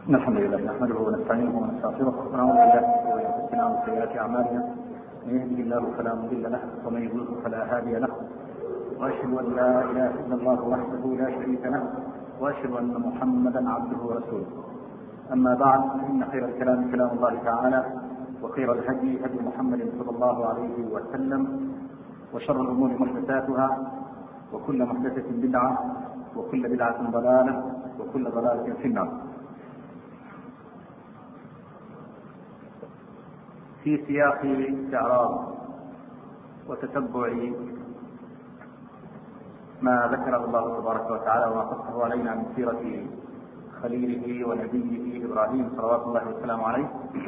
إن الحمد لله نحمده ونستعينه ونستغفره ونعوذ بالله من شرور أنفسنا ومن سيئات أعمالنا، من يهده الله فلا مضل له ومن يضلل فلا هادي له، وأشهد أن لا إله إلا الله وحده لا شريك له، وأشهد أن محمدا عبده ورسوله. أما بعد، فإن خير الكلام كلام الله تعالى، وخير الهدي هدي محمد صلى الله عليه وسلم، وشر الأمور محدثاتها، وكل محدثة بدعة، وكل بدعة ضلالة، وكل ضلالة في النار. في سياق استعراض وتتبع ما ذكره الله تبارك وتعالى وما قصه علينا من سيرة خليله ونبيه إبراهيم صلوات الله وسلامه عليه،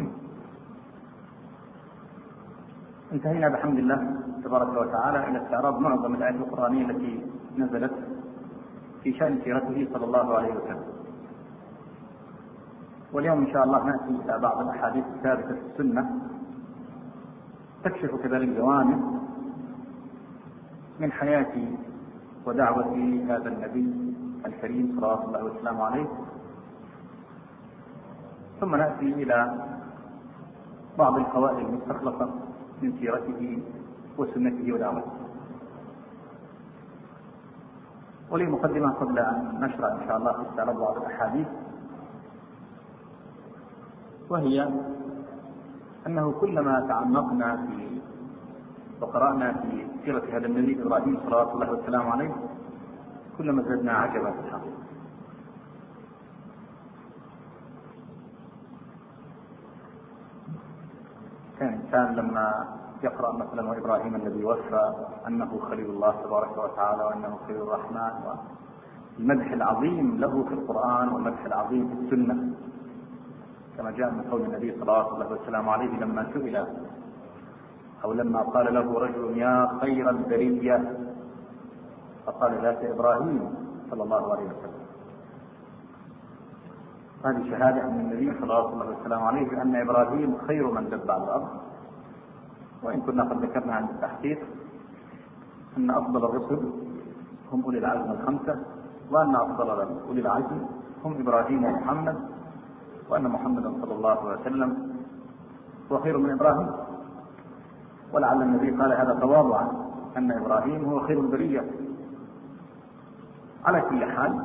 انتهينا بحمد الله تبارك وتعالى إلى استعراض معظم الآيات القرآنية التي نزلت في شأن سيرته صلى الله عليه وسلم. واليوم إن شاء الله نأتي إلى بعض الأحاديث الثابتة في السنة تكشف كذلك جوانب من حياة ودعوة هذا النبي الكريم صلوات الله وسلامه عليه، ثم نأتي إلى بعض الفوائد المستخلصة من سيرته وسنته ودعوته. ولي مقدمة قبل أن نشرع إن شاء الله في استعراض بعض الأحاديث، وهي أنه كلما تعمقنا في وقرأنا في سيرة هذا النبي إبراهيم صلوات الله وسلامه عليه كلما زدنا عجبا في الحقيقة. كان الإنسان لما يقرأ مثلا وإبراهيم الذي وفى أنه خليل الله تبارك وتعالى وأنه خليل الرحمن، والمدح العظيم له في القرآن والمدح العظيم في السنة، كما جاء من قول النبي صلى الله عليه وسلم عليه لما سئل أو لما قال له رجل يا خير البرية، فقال ذات إبراهيم صلى الله عليه وسلم. هذه شهادة من النبي صلى الله عليه وسلم عليه بأن إبراهيم خير من دب على الأرض. وإن كنا قد ذكرنا عند التحقيق أن أفضل الرسل هم أولي العزم الخمسة، وأن أفضل أولي العزم هم إبراهيم ومحمد، وأن محمدا صلى الله عليه وسلم هو خير من إبراهيم. ولعل النبي قال هذا تواضعا أن إبراهيم هو خير البرية. على كل حال،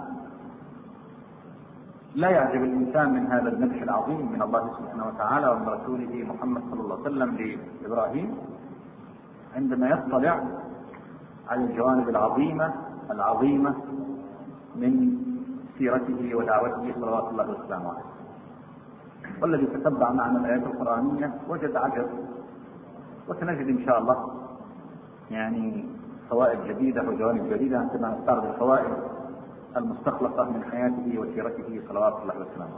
لا يعجب الإنسان من هذا المدح العظيم من الله سبحانه وتعالى ومن رسوله محمد صلى الله عليه وسلم لإبراهيم عندما يطلع على الجوانب العظيمة من سيرته ودعوته صلوات الله وسلامه عليه. والذي تتبع معنا الآيات القرآنية وجد عجب، وسنجد إن شاء الله يعني فوائد جديدة وجوانب جديدة عندما نستعرض الفوائد المستخلصة من حياته وسيرته صلوات الله وسلامه.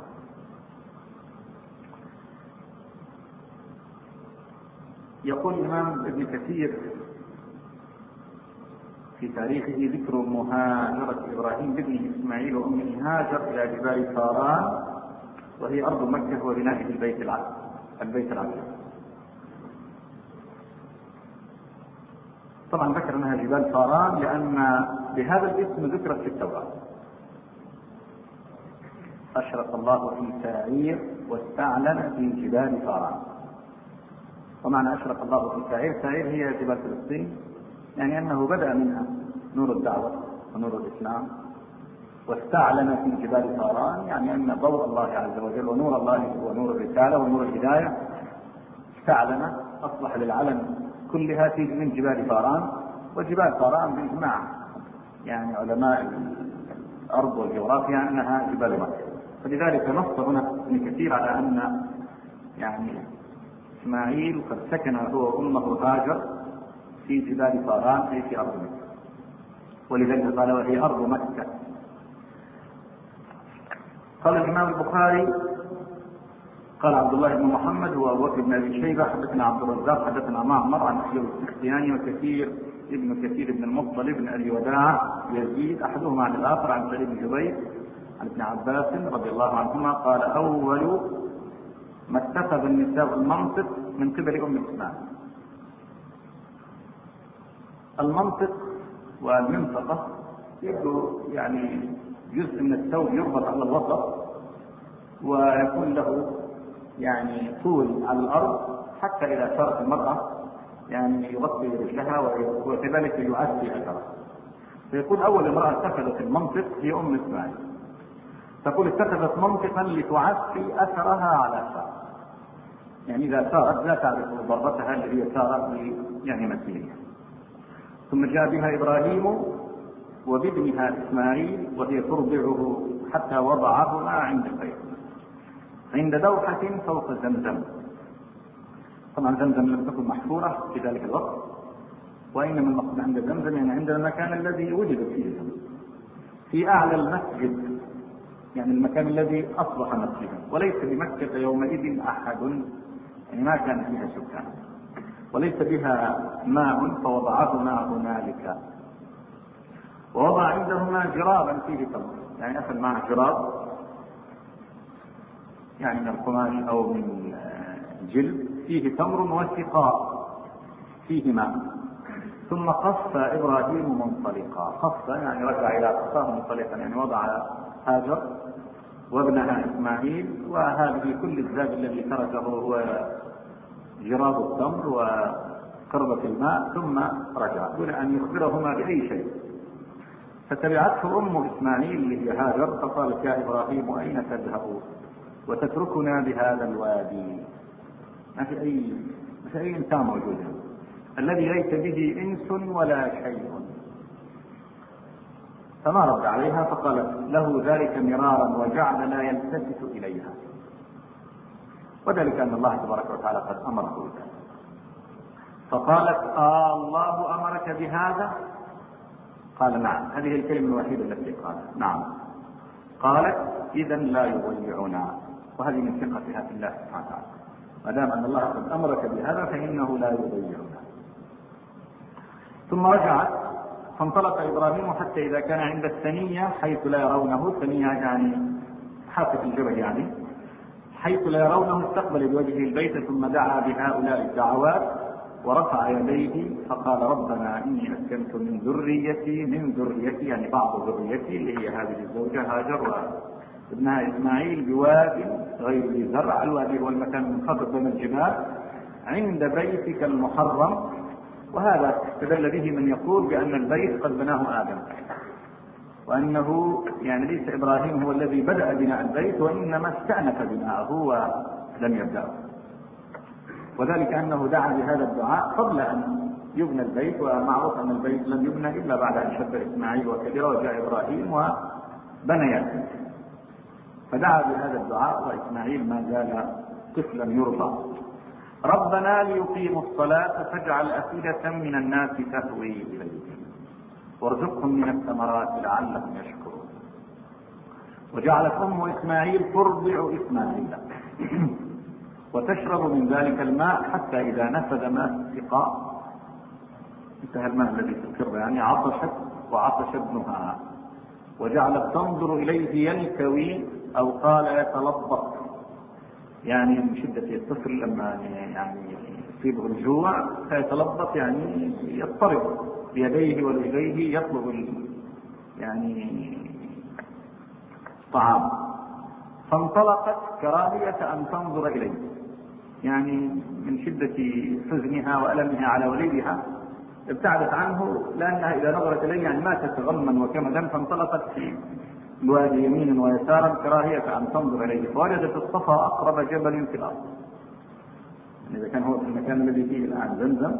يقول الإمام ابن كثير في تاريخه ذكر مهاجرة إبراهيم بابنه إسماعيل وأمه هاجر إلى جبال فاران، وهي أرض مكة وبنائه البيت العتيق. طبعا ذكر أنها جبال فاران لأن بهذا الاسم ذكرت في التوراة. أشرق الله في سعير واستعلن في جبال فاران. ومعنى أشرق الله في سعير هي جبال فلسطين، يعني أنه بدأ منها نور الدعوة ونور الإسلام، واستعلن في جبال فاران يعني أن ضوء الله عز وجل ونور الله ونور الرسالة ونور الهداية استعلن، أصبح للعلم كلها من جبال فاران. وجبال فاران بإجماع يعني علماء الأرض والجغرافيا أنها جبال مكة، فلذلك نص هنا ابن كثير على أن يعني إسماعيل قد سكن هو وأمه هاجر في جبال فاران أي في أرض مكة، ولذلك قال وهي أرض مكة. قال الإمام البخاري قال عبد الله بن محمد وأبو بكر بن أبي شيبة حدثنا عبد الرزاق حدثنا معمر عن أحيب السختياني وكثير بن المطلب بن أبي وداع يزيد أحدهما عن الآخر عن سعيد بن جبير عن ابن عباس رضي الله عنهما قال أول ما اتخذ النساء المنطق من قبل أم الإسلام. المنطق والمنطقة يبدو يعني جزء من الثوب يربط على الوسط ويكون له يعني طول على الأرض حتى إذا سارت المرأة يعني يغطي رجلها وكذلك يعزي أثرها. فيقول أول امرأة اتخذت المنطق هي أم إسماعيل، تقول اتخذت منطقا لتعزي أثرها على سارة، يعني إذا سارت لا تعرف ضربتها اللي هي سارت يعني مسيرها. ثم جاء بها إبراهيم وبابنها إسماعيل وهي ترضعه حتى وضعهما عند البيت عند دوحة فوق زمزم. طبعا زمزم لم تكن محفورة في ذلك الوقت، وإنما المقصود عند زمزم يعني عند المكان الذي وجدت فيه زمزم في أعلى المسجد، يعني المكان الذي أصبح مسجدا، وليس بمكة يومئذ أحد، يعني ما كان فيها سكان وليس بها ماء، فوضعهما هنالك. ووضع عندهما جرابا فيه تمر، يعني أخذ معه جراب يعني من القماش أو من جلد فيه تمر وسقاء فيه ماء. ثم قص إبراهيم منطلقا، قص يعني رجع إلى قصاه منطلقا، يعني وضع هاجر وابنها إسماعيل، وهذه كل الزاد الذي تركه هو جراب التمر وقربة الماء، ثم رجع دون أن يخبرهما بأي شيء. فتبعته أم إسماعيل اللي هي هاجر فقالت يا إبراهيم أين تذهب وتتركنا بهذا الوادي؟ ما في أي إنسان موجود الذي ليس به إنس ولا شيء. فما رد عليها، فقالت له ذلك مرارا وجعل لا يلتفت إليها، وذلك أن الله تبارك وتعالى قد أمره بذلك. فقالت الله أمرك بهذا؟ قال نعم. هذه الكلمة الوحيدة التي قالها نعم. قالت إذا لا يضيعنا، وهذه من ثقتها في الله سبحانه وتعالى، ما دام أن الله قد أمرك بهذا فإنه لا يضيعنا. ثم رجعت فانطلق إبراهيم حتى إذا كان عند الثنية حيث لا يرونه، الثنية يعني حافة الجبل، يعني حيث لا يرونه استقبل بوجهه البيت، ثم دعا بهؤلاء الدعوات ورفع يديه فقال ربنا إني أسكنت من ذريتي يعني بعض ذريتي اللي هي هذه الزوجة هاجر وابنها إسماعيل بواد غير ذي زرع. الوادي هو المكان المنخفض بين الجبال عند بيتك المحرم، وهذا استدل به من يقول بأن البيت قد بناه آدم، وأنه يعني ليس إبراهيم هو الذي بدأ بناء البيت وإنما استأنف بناءه ولم يبدأه، وذلك أنه دعا بهذا الدعاء قبل أن يبنى البيت، ومعروف أن البيت لم يبنى إلا بعد أن شب إسماعيل وكبر وجاء إبراهيم وبنى البيت، فدعا بهذا الدعاء وإسماعيل ما زال طفلا يرضى. ربنا ليقيموا الصلاة فاجعل أفئدة من الناس تهوي إليهم وارزقهم من الثمرات لعلهم يشكرون. وجعلت أم إسماعيل ترضع إسماعيل وتشرب من ذلك الماء حتى إذا نفذ ماء السقاء، انتهى الماء الذي في الكرة، يعني عطشت وعطش ابنها، وجعلت تنظر إليه ينكوي أو قال يتلطف، يعني من شدة الطفل لما يعني يصيبه الجوع فيتلطف يعني يضطرب بيديه ورجليه يطلب يعني طعام. فانطلقت كراهية أن تنظر إليه، يعني من شدة حزنها وألمها على وليدها ابتعدت عنه، لأنها إذا نظرت إليه يعني ما تتغمن وكمدا، فانطلقت في الوادي يمينا ويسارا كراهية أن تنظر إليه، فوجدت الصفا أقرب جبل في الأرض. يعني إذا كان هو في المكان الذي فيه الآن زمزم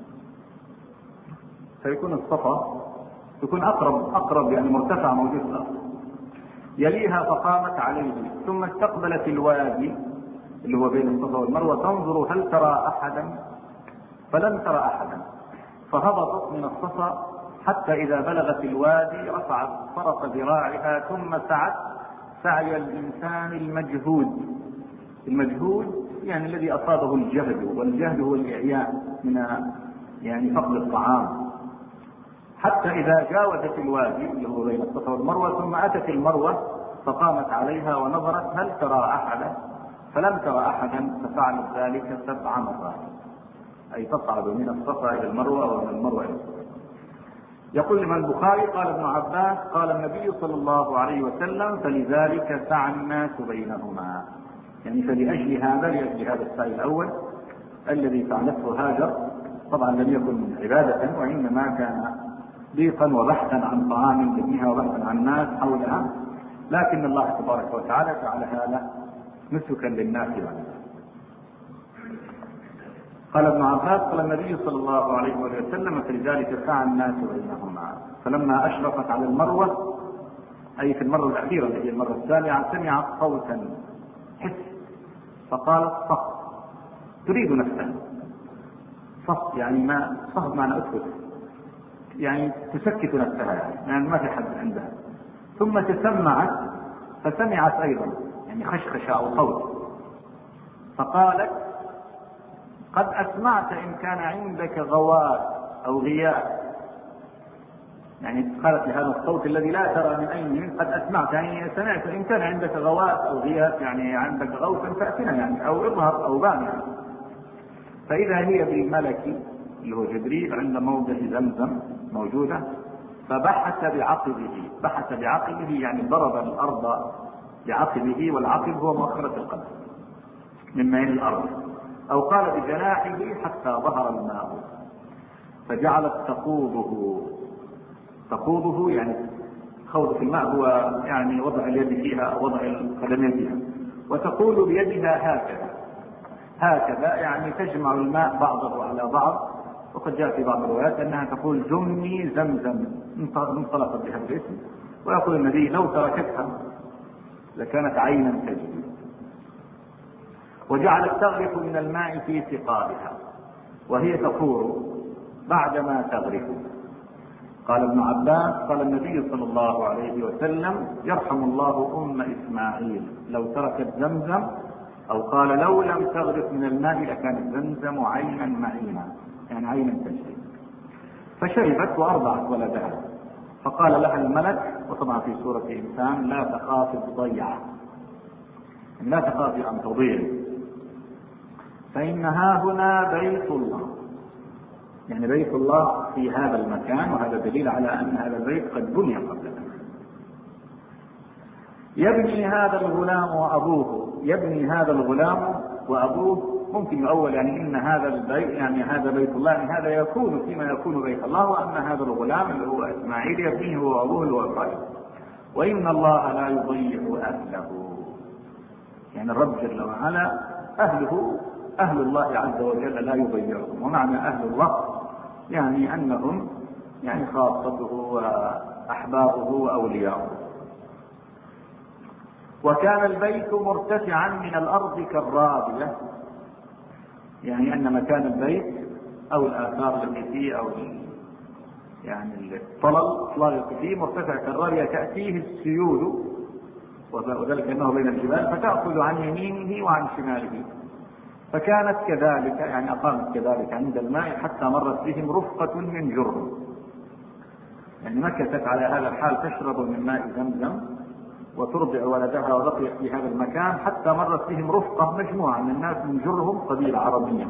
فيكون الصفا يكون أقرب يعني مرتفع موجود في الأرض. يليها فقامت عليه، ثم استقبلت الوادي اللي هو بين الصفا والمروة تنظر هل ترى أحدا، فلم ترى أحدا، فهبطت من الصفا حتى إذا بلغت الوادي رفعت طرف ذراعها ثم سعت سعي الإنسان المجهود يعني الذي أصابه الجهد، والجهد هو الإعياء من يعني فقد الطعام، حتى إذا جاوزت الوادي اللي هو بين الصفا والمروة ثم أتت المروة فقامت عليها ونظرت هل ترى أحدا، فلم ترى أحدا، ففعلت ذلك 7 مرات، أي تصعد من الصفا إلى المروة ومن المروة إلى الصفا. يقول الإمام البخاري قال ابن عباس قال النبي صلى الله عليه وسلم فلذلك سعى الناس بينهما، يعني فلأجل هذا، لأجل هذا السعي الأول الذي فعلته هاجر، طبعا لم يكن عبادة وإنما كان ضيقا وبحثا عن طعام لابنها وبحثا عن الناس حولها، لكن الله تبارك وتعالى جعل هذا نسكا للناس يعني. قال ابن عباس قال النبي صلى الله عليه وسلم فلذلك سعى الناس بينهما، فلما أشرفت على المروة، أي في المرة الأخيرة التي هي المرة الثانية، سمعت صوتا حس فقالت صف، تريد نفسها، صف يعني ما صف معنى اسكت، يعني تسكت نفسها يعني ما في حد عندها. ثم تسمعت فسمعت أيضا يعني خشخشة أو صوت، فقالت قد أسمعت إن كان عندك غواء أو غياء، يعني قالت لهذا الصوت الذي لا ترى من أين، قد أسمعت يعني سمعت إن كان عندك غواء أو غياء، يعني عندك غوث فأتنا يعني، أو اظهر أو بان يعني. فإذا هي بالملك اللي هو جبريل عند موضع زمزم موجودة، فبحث بعقبه يعني ضرب الأرض بعقبه، والعقب هو مؤخرة القدم من ميل الأرض، أو قال بجناحه حتى ظهر الماء، فجعلت تقوضه يعني خوض في الماء هو يعني وضع اليد فيها، وضع القدمين فيها، وتقول بيدها هكذا يعني تجمع الماء بعضه على بعض. وقد جاء في بعض الروايات أنها تقول زمي زمزم، انطلقت بها الاسم. ويقول النبي لو تركتها لكانت عينا تجري. وجعلت تغرف من الماء في سقائها وهي تفور بعدما تغرف. قال ابن عباس قال النبي صلى الله عليه وسلم يرحم الله أم إسماعيل لو تركت زمزم، أو قال لو لم تغرف من الماء لكانت زمزم عينا معينا، يعني عينا تجري. فشربت وأرضعت ولدها، فقال لها الملك، وطبعا في سورة إنسان لا تخافي الضيعة، لا تخافي أن تضيعي، فإنها هنا بيت الله، يعني بيت الله في هذا المكان، وهذا دليل على أن هذا البيت قد بني قبل ذلك. يبني هذا الغلام وأبوه ممكن يؤول يعني إن هذا البيت يعني هذا بيت الله، يعني هذا يكون فيما يكون بيت الله، وأن هذا الغلام اللي هو إسماعيل يبنيه هو وأبوه اللي هو إبراهيم. وإن الله لا يضيع أهله، يعني الرب جل وعلا أهل الله عز وجل لا يضيعهم. ومعنى أهل الله يعني أنهم يعني خاصته وأحبابه وأولياؤه. وكان البيت مرتفعا من الأرض كالرابية، يعني أن مكان البيت أو الآثار التي فيه أو يعني الطلل فيه مرتفع كالرابية، تأتيه السيول، وذلك أنه بين الجبال، فتأخذ عن يمينه وعن شماله. فكانت كذلك يعني أقامت كذلك عند الماء حتى مرت بهم رفقة من جرهم، يعني مكثت على هذا الحال تشرب من ماء زمزم وترضع ولدها، وبقيت في هذا المكان حتى مرت بهم رفقة مجموعة من الناس من جرهم قبيلة عربية،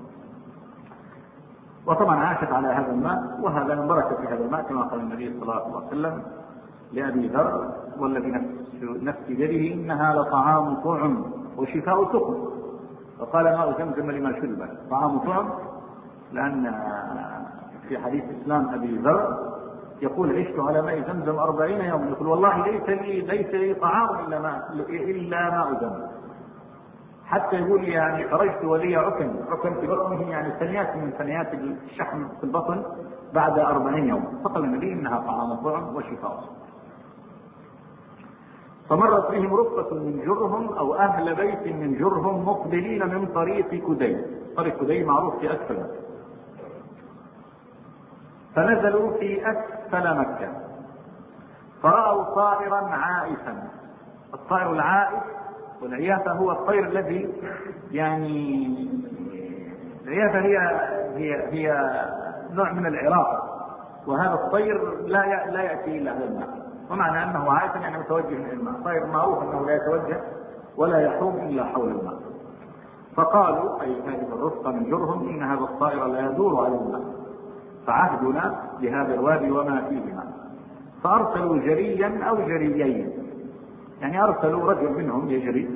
وطبعا عاشت على هذا الماء. وهذا من بركة في هذا الماء كما قال النبي صلى الله عليه وسلم لأبي ذر والذي نفسي بيده إنها لطعام طعم وشفاء سقم. وقال ماء زمزم لما شرب طعام طعم، لأن في حديث إسلام أبي ذر يقول عشت على ماء زمزم 40 يوم، يقول والله ليس لي طعام إلا ماء زمزم، حتى يقول يعني خرجت ولي عكن في بطنه، يعني ثنيات من ثنيات الشحم في البطن بعد 40 يوم. فقال النبي إنها طعام طعم وشفاء. فمرت بهم رفقة من جرهم أو أهل بيت من جرهم مقبلين من طريق كدي. طريق كدي معروف في أسفل مكة، فنزلوا في أسفل مكة فرأوا طائرا عائفا. الطائر العائف، والعيافة هو الطير الذي يعني العيافة هي نوع من العراق، وهذا الطير لا يأتي إلا على الماء، ومعنى أنه عائف يعني متوجه إلى الماء. الطير معروف أنه لا يتوجه ولا يحوم إلا حول الماء. فقالوا أي هذه الرفقة من جرهم إن هذا الطائر لا يدور على الماء، فعهدنا بهذا الوادي وما فيهما. فأرسلوا جريا أو جريين، يعني أرسلوا رجل منهم يجري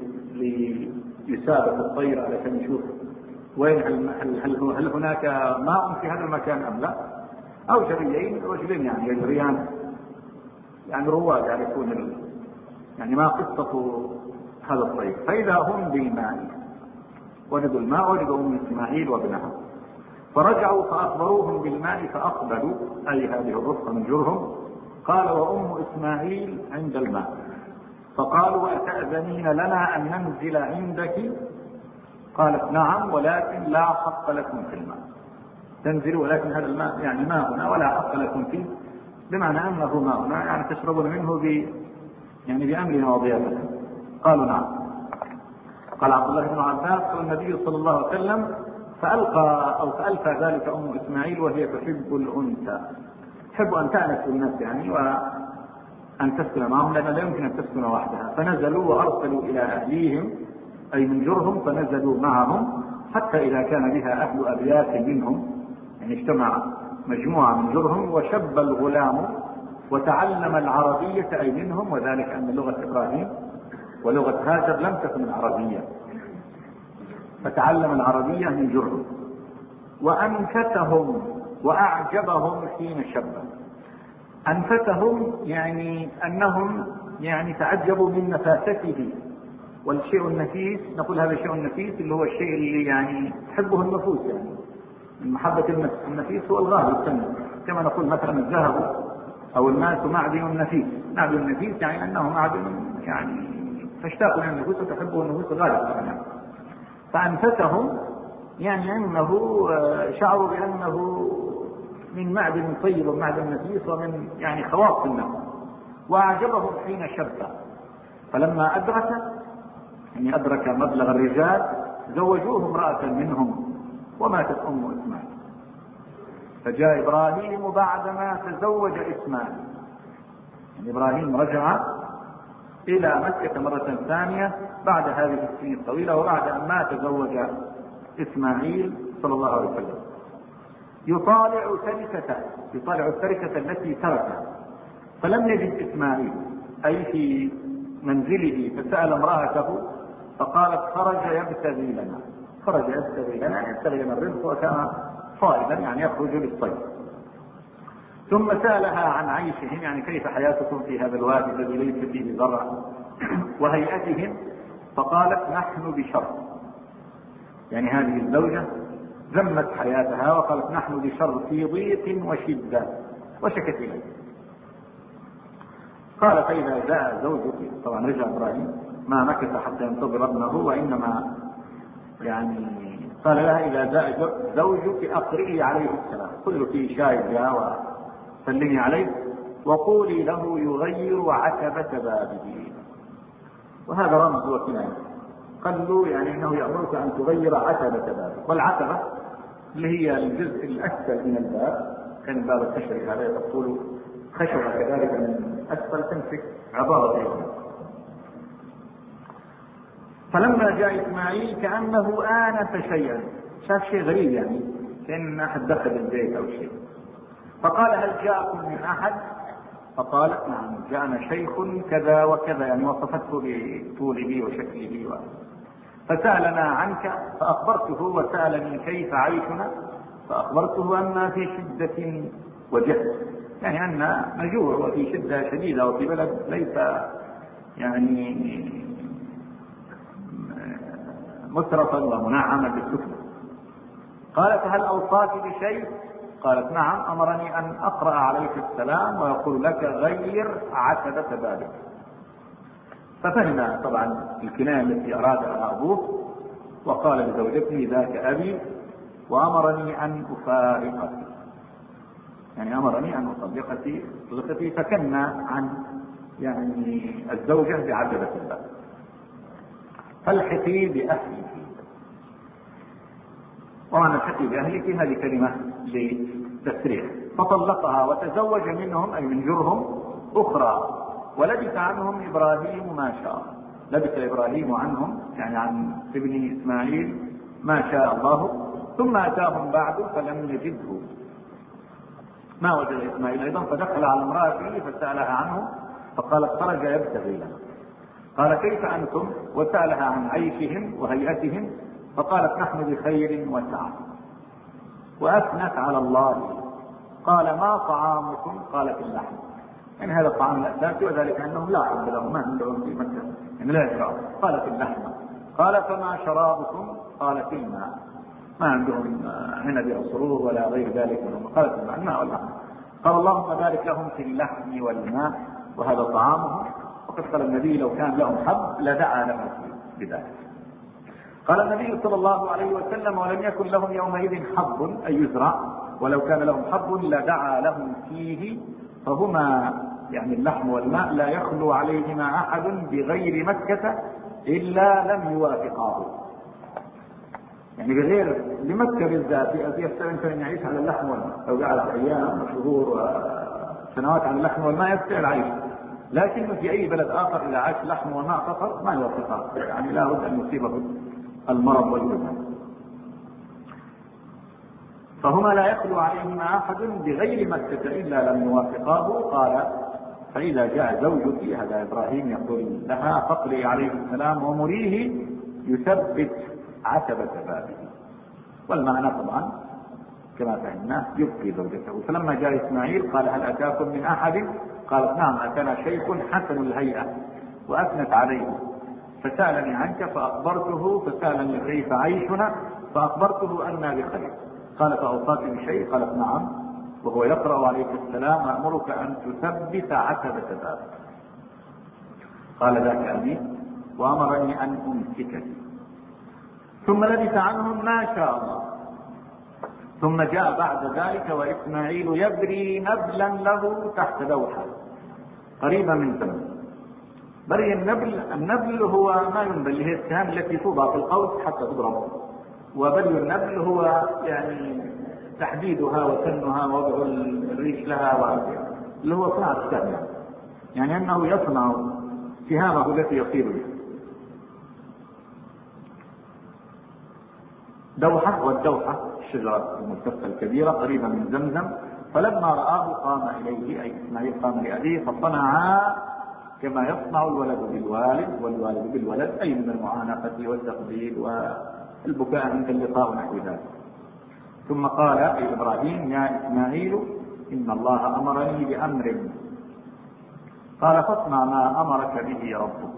ليسابق الطير علشان يشوف وين هل هناك ماء في هذا المكان أم لا، أو جريين رجلين يعني يجريان، يعني رواد يعرفون يعني ما قصة هذا الطير. فإذا هم بالماء، وجدوا الماء، وجدوا أم إسماعيل وابنها، فرجعوا فأخبروهم بالماء فأقبلوا، أي هذه الرفقة من جرهم. قال وأم إسماعيل عند الماء، فقالوا أتأذنين لنا أن ننزل عندك؟ قالت نعم، ولكن لا حق لكم في الماء. تنزلوا ولكن هذا الماء يعني ماؤنا ولا حق لكم فيه، بمعنى أنه ماؤنا يعني تشربون منه يعني بأمرنا وضيافتنا. قالوا نعم. قال عبد الله بن عباس والنبي صلى الله عليه وسلم فألقى ذلك أم إسماعيل وهي تحب الأنثى، تحب أن تأنس بالناس يعني وأن تسكن معهم، لأن لا يمكن أن تسكن وحدها. فنزلوا وأرسلوا إلى أهليهم أي من جرهم، فنزلوا معهم حتى إذا كان بها أهل أبيات منهم، يعني اجتمع مجموعة من جرهم، وشب الغلام وتعلم العربية أي منهم، وذلك أن لغة إبراهيم ولغة هاجر لم تكن العربية، فتعلم العربية من جرهم. وأنفتهم وأعجبهم حين شب. أنفتهم يعني أنهم يعني تعجبوا من نفاسته، والشيء النفيس نقول هذا الشيء النفيس اللي هو الشيء اللي يعني تحبه النفوس، يعني من محبة النفس. النفيس هو الغالي الثمن، كما نقول مثلا الذهب أو الماس معدن نفيس. معدن نفيس يعني أنه معدن يعني تشتاق إلى النفوس وتحبه النفوس الغالي. فأنفتهم يعني أنه شعروا بأنه من معدن طيب ومعدن نفيس ومن يعني خواص النفس. وأعجبهم حين شب، فلما أدرك مبلغ الرجال زوجوه امرأة منهم وماتت أم إسماعيل. فجاء إبراهيم بعدما تزوج إسماعيل، يعني إبراهيم رجع إلى مكة مرة ثانية بعد هذه السنين الطويلة، وبعد أن مات تزوج إسماعيل صلى الله عليه وسلم. يطالع التركة التي تركها، فلم يجد إسماعيل أي في منزله، فسأل امرأته فقالت خرج يبتغي لنا يبتغي لنا الرزق، وكان صائدا يعني يخرج للصيد. ثم سألها عن عيشهم، يعني كيف حياتكم في هذا الوادي الذي ليس فيه زرع، وهيئتهم، فقالت نحن بشر. يعني هذه الزوجة ذمت حياتها وقالت نحن بشر في ضيق وشدة، وشكت إليه. قال فإذا جاء زوجك، طبعا رجع إبراهيم ما مكث حتى ينتظر ابنه، وإنما يعني قال لها إذا جاء زوجك أقرئي عليه السلام، كل في شاي جاء وسلمي عليه، وقولي له يغير عتبة بابه. وهذا رمز وكناية، قال له يعني انه يأمرك ان تغير عتبة بابك. والعتبة اللي هي الجزء الاسفل من الباب، كان الباب الخشبي هذا تقول خشبة كذلك من اسفل تمسك عبارة ايضا. فلما جاء اسماعيل كأنه آنف شيئا، شاف شيء غريب يعني كأن احد دخل البيت او شيء، فقال هل جاءكم من احد؟ فقالت نعم جاءنا شيخ كذا وكذا، يعني وصفته بطوله وشكله فسألنا عنك فأخبرته، وسألني كيف عيشنا فأخبرته أننا في شدة وجهد، يعني أن نجوع وفي شدة شديدة وفي بلد ليس يعني مسرفا ومنعما بالسفن. قالت هل أوصاك بشيء؟ قالت نعم أمرني أن أقرأ عليك السلام ويقول لك غير عتبة بابك. ففهم طبعا الكناية التي أرادها أبوه، وقال لزوجته ذاك أبي وأمرني أن أفارقك، يعني أمرني أن أطلقتي، فكنا عن يعني الزوجة بعتبة الباب. فالحقي بأهلك، ومعنى الحقي بأهلك هذه كلمة للتسريح. فطلقها وتزوج منهم أي من جرهم أخرى، ولبث عنهم إبراهيم ما شاء، لبث إبراهيم عنهم يعني عن ابن إسماعيل ما شاء الله. ثم أتاهم بعد فلم يجده، ما وجد إسماعيل أيضا، فدخل على امرأته فسألها عنه فقالت خرج يبتغي لها. قال كيف أنتم؟ وسألها عن عيشهم وهيئتهم فقالت نحن بخير وسعة، وأثنت على الله. قال ما طعامكم؟ قالت اللحم، يعني هذا الطعام الأساسي، وذلك أنهم لا حب لهم، ما عندهم في مكة يعني لا يشرب. قالت اللحم. قال فما شرابكم؟ قالت الماء، ما عندهم عنب أو سرور ولا غير ذلك منهم. قالت الماء واللحم. قال اللهم بارك لهم في اللحم والماء وهذا طعامهم. وقد قال النبي لو كان لهم حب لدعا لهم بذلك. قال النبي صلى الله عليه وسلم ولم يكن لهم يومئذ حب أي يزرع، ولو كان لهم حب لدعا لهم فيه، فهما يعني اللحم والماء لا يخلو عليهما أحد بغير مكة إلا لم يوافقاه. يعني بغير لمكة بالذات يستطيع أن يعيش على اللحم والماء، لو قعد أيام وشهور وسنوات على اللحم والماء يستطيع العيش، لكن في أي بلد آخر إذا عاش لحم وماء فقط ما يوافقه، يعني لا بد أن يصيبه المرض والجنون. فهما لا يخلو عليهما أحد بغير مكة إلا لم يوافقاه. قال فإذا جاء زوجك، هذا إبراهيم يقول لها، فاقرئي عليه السلام ومريه يثبت عتبة بابه. والمعنى طبعا كما فهمنا يبقي زوجته. فلما جاء إسماعيل قال هل أتاكم من أحد؟ قالت نعم أتانا شيخ حسن الهيئة، وأثنت عليه فسألني عنك فأخبرته، فسألني كيف عيشنا فأخبرته أنا بخير. قال فأوصاك بشيء؟ قالت نعم، وهو يقرأ عليك السلام أأمرك أن تثبت عتبة بابك. قال ذاك أبي وأمرني أن أمسكك. ثم لبث عنهم ما شاء الله. ثم جاء بعد ذلك وإسماعيل يبري نبلا له تحت دوحة قريبا من زمن. بري النبل هو ما ينبل، هي السهام التي توضع في القوس حتى تضرب. وبري النبل هو يعني تحديدها وسنها ووضع الريش لها، اللي هو صناعة السهم، يعني أنه يصنع سهامه التي يصير بها. دوحة، والدوحة الشجرة الملتفة الكبيرة قريبة من زمزم. فلما رآه قام إليه، أي إسماعيل قام لأبيه، فصنعا كما يصنع الولد بالوالد والوالد بالولد، أي من المعانقة والتقبيل والبكاء عند اللقاء ونحو ذلك. ثم قال أي إبراهيم يا إسماعيل إن الله أمرني بأمر. قال فاصنع ما أمرك به ربك.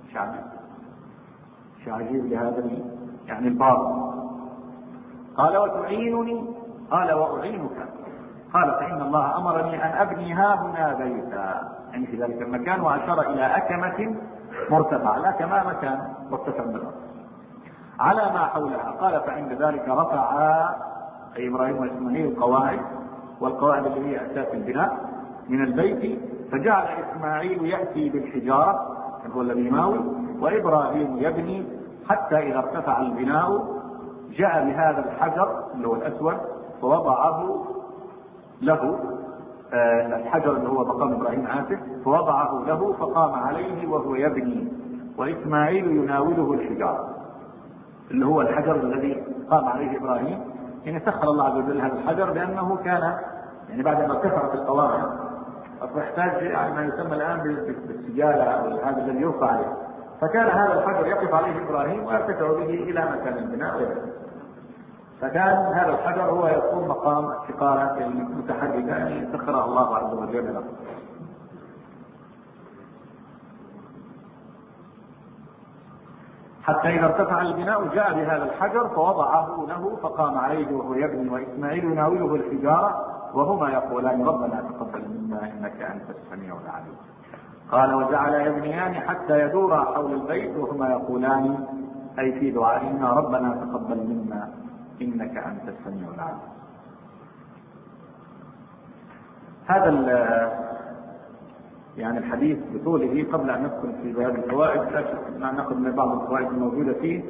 شعجيب لهذا يعني الباب. قال وتعينني؟ قال وأعينك. قال فإن الله أمرني أن أبني هاهنا بيتا، يعني في ذلك المكان، وأشار إلى أكمة مرتفعة، الأكمة مكان مرتفع من الأرض على ما حولها. قال فعند ذلك رفعا أي إبراهيم وإسماعيل القواعد، والقواعد اللي هي أساس البناء من البيت. فجعل إسماعيل يأتي بالحجارة هو الذي يماوي، وإبراهيم يبني، حتى إذا ارتفع البناء جاء بهذا الحجر اللي هو الأسود فوضعه له، الحجر اللي هو مقام إبراهيم آسف، فوضعه له فقام عليه وهو يبني، وإسماعيل يناوله الحجارة اللي هو الحجر الذي قام عليه إبراهيم. يعني سخر الله عز وجل هذا الحجر لأنه كان يعني بعد ما كثرت القواعد فيحتاج يعني ما يسمى الآن بالسجالة أو هذا الذي يرفع عليه، فكان هذا الحجر يقف عليه إبراهيم ويرتفع به إلى مكان البناء ويبني. فكان هذا الحجر هو يكون مقام الشقارة المتحركة، يعني سخرها الله عز وجل له. حتى إذا ارتفع البناء جاء بهذا الحجر فوضعه له فقام عليه وهو يبني، وإسماعيل يناوله الحجارة وهما يقولان ربنا تقبل منا إنك أنت السميع العليم. قال وجعل يبنيان حتى يدورا حول البيت وهما يقولان أي في دعائهما ربنا تقبل منا إنك أنت السميع العليم. هذا يعني الحديث بطوله. قبل أن ندخل في بيان الفوائد لا شك أن نأخذ من بعض الفوائد الموجودة فيه.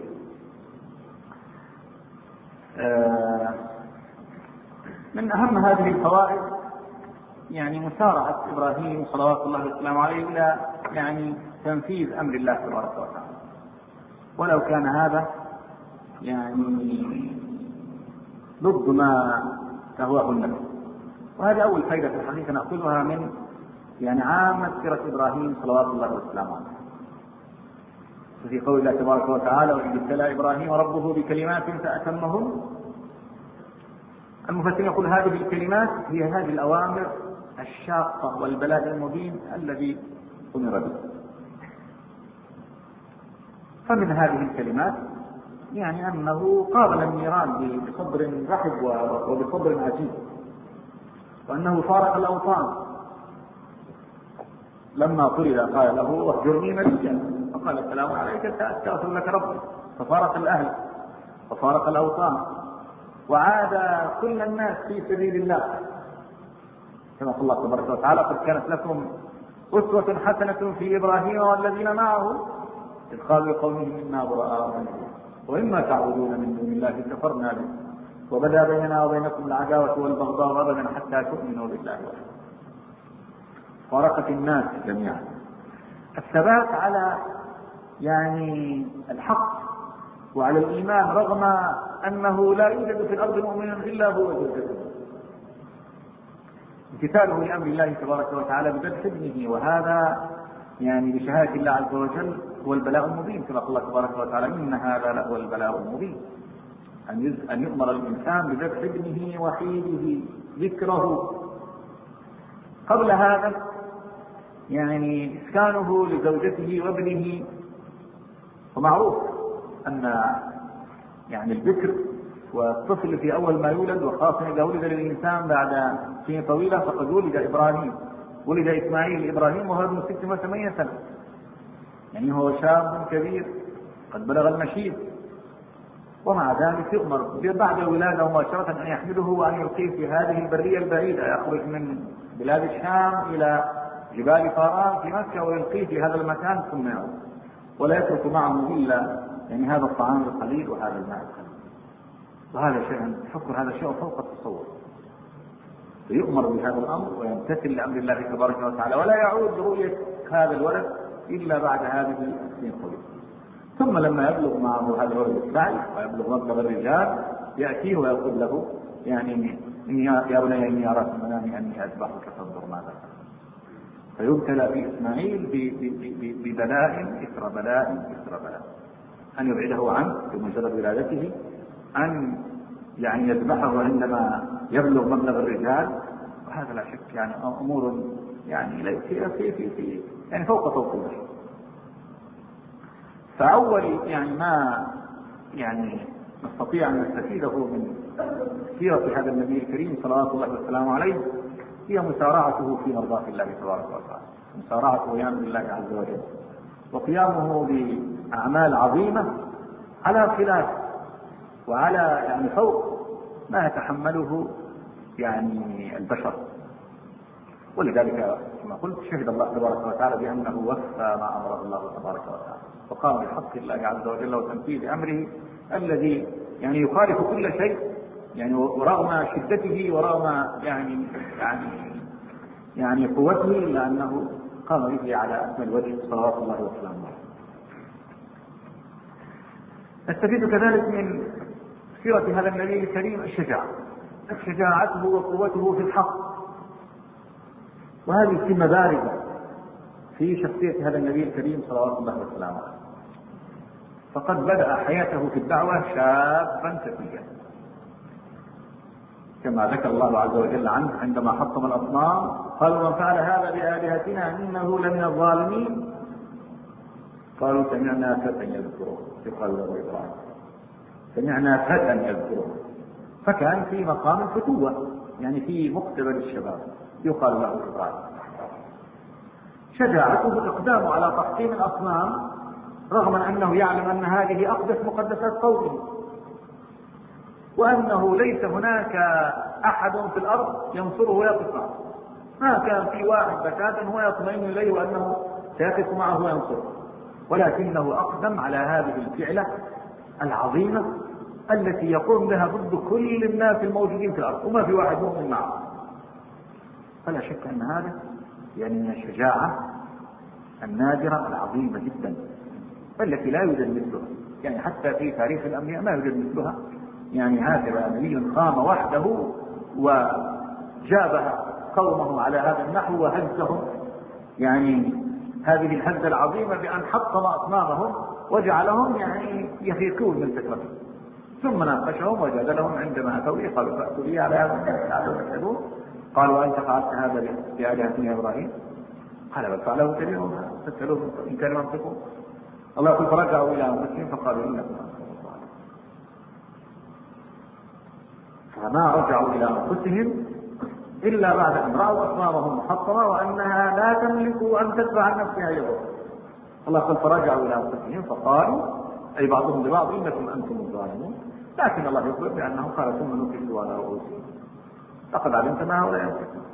من أهم هذه الفوائد يعني مسارعة إبراهيم صلوات الله وسلامه عليه إلى يعني تنفيذ أمر الله تبارك وتعالى، ولو كان هذا يعني ضد ما تهواه النفس. وهذه أول فائدة في الحقيقة نأخذها من يعني عامة سيرة إبراهيم صلوات الله وسلامه عليه. في قول الله تبارك وتعالى: وإذ ابتلى إبراهيم ربه بكلمات فأتمهن. المفسرين يقول هذه الكلمات هي هذه الأوامر الشاقة والبلاء المبين الذي أمر به. فمن هذه الكلمات يعني أنه قابل النيران بصبر رحب وبصبر عجيب، وأنه فارق الأوطان لما طرد قال له: واهجرني مليا، فقال: السلام عليك سأستغفر لك ربي. ففارق الأهل وفارق الأوطان وعاد كل الناس في سبيل الله، كما قال الله تبارك وتعالى: قد كانت لكم أسوة حسنة في إبراهيم والذين معه إذ قالوا لقومهم إنا براء منكم وإما تعبدون من دون الله كفرنا به وبدا بيننا وبينكم العداوة والبغضاء أبدا حتى تؤمنوا بالله وحده. فارقت الناس جميعا. الثبات على يعني الحق وعلى الإيمان رغم أنه لا يوجد في الأرض مؤمن إلا هو جل. امتثاله لأمر الله تبارك وتعالى بذبح ابنه، وهذا يعني بشهادة الله عز وجل هو البلاء المبين، كما قال الله تبارك وتعالى: إن هذا لهو البلاء المبين، أن يؤمر الإنسان بذبح ابنه وحيده ذكره. قبل هذا يعني إسكانه لزوجته وابنه، ومعروف أن يعني الذكر والطفل في أول ما يولد، وخاصة إذا ولد للإنسان بعد سنين طويلة، فقد ولد إبراهيم، ولد إسماعيل إبراهيم وهو ابن 86 سنة، يعني هو شاب كبير قد بلغ المشيب، ومع ذلك يؤمر بعد الولادة مباشرة أن يحمله وأن يلقيه في هذه البرية البعيدة، يخرج من بلاد الشام إلى جبال فاران في مكة ويلقيه في هذا المكان ثم يعود، ولا يترك معه إلا يعني هذا الطعام القليل وهذا الماء القليل. وهذا شيء حكم، هذا شيء فوق التصور. فيؤمر بهذا الأمر ويمتثل لأمر الله تبارك وتعالى، ولا يعود لرؤية هذا الولد إلا بعد هذه السنين الطويلة. ثم لما يبلغ معه هذا الولد السعي ويبلغ مبلغ الرجال يأتيه ويقول له: يعني يا بني إني أرى في المنام أني أذبحك فانظر ماذا. فيبتلى في إسماعيل ببلاء إثر بلاء إثر بلاء، أن يبعده عنه بمجرد ولادته، أن يعني يذبحه عندما يبلغ مبلغ الرجال، وهذا لا شك يعني أمور يعني في يعني فوق البشر. فأول يعني ما يعني نستطيع أن نستفيده من سيرة هذا النبي الكريم صلوات الله وسلامه عليه هي مسارعته في مرضاة الله تبارك وتعالى، مسارعته بأمر الله عز وجل، وقيامه بأعمال عظيمة على خلاف وعلى يعني فوق ما يتحمله يعني البشر. ولذلك كما قلت شهد الله تبارك وتعالى بأنه وفى ما أمره الله تبارك وتعالى، وقام بحق الله عز وجل وتنفيذ أمره الذي يعني يخالف كل شيء، يعني ورغم شدته ورغم يعني قوته، إلا أنه قام به على أكمل وجه صلوات الله وسلامه عليه. نستفيد كذلك من سيرة هذا النبي الكريم الشجاعة، شجاعته وقوته في الحق، وهذه سمة بارزة في شخصية هذا النبي الكريم صلوات الله وسلامه عليه. فقد بدأ حياته في الدعوة شابا فتيا، كما ذكر الله عز وجل عنه عندما حطم الأصنام قالوا: من فعل هذا بآلهتنا إنه لمن الظالمين. قالوا: سمعنا فتى يذكره، يقال له إبراهيم، سمعنا فتى يذكره. فكان في مقام الفتوة، يعني في مقتبل الشباب، يقال له إبراهيم. شجاعته الإقدام على تحطيم الأصنام رغم أنه يعلم أن هذه أقدس مقدسات قومه، وأنه ليس هناك أحد في الأرض ينصره ويقف معه، ما كان في واحد بشاتا هو يطمئن إليه وأنه سيقف معه وينصره، ولكنه أقدم على هذه الفعلة العظيمة التي يقوم بها ضد كل الناس الموجودين في الأرض وما في واحد مؤمن معه. فلا شك أن هذا يعني من الشجاعة النادرة العظيمة جدا التي لا يوجد مثلها، يعني حتى في تاريخ الأنبياء ما يوجد مثلها. يعني هكذا نبي قام وحده جابه قومه على هذا النحو وهزهم، يعني هذه الهزة العظيمة بأن حطم أصنامهم وجعلهم يعني يفيقون من فكرته. ثم ناقشهم وجادلهم عندما أتوا لي قالوا فأتوا لي على هذا الناس تعالوا نسألوه. قالوا أنت فعلت هذا بآلهتنا يا إبراهيم؟ قال بل فعله كبيرهم فاسألوهم إن كانوا ينطقون. الله يقول فرجعوا إلى أنفسهم فقالوا إنكم أنتم الظالمون. فما رجعوا إلى أنفسهم إلا بعد أن رأوا أصنامهم محطمة وأنها لا تملك أن تدفع عن نفسها يوم. الله قال فرجعوا إلى أنفسهم فقالوا أي بعضهم لبعض إنكم أنتم الظالمون. لكن الله يخبر بأنه قال ثم نكسوا على رؤوسهم لقد علمت ما هؤلاء ينطقون.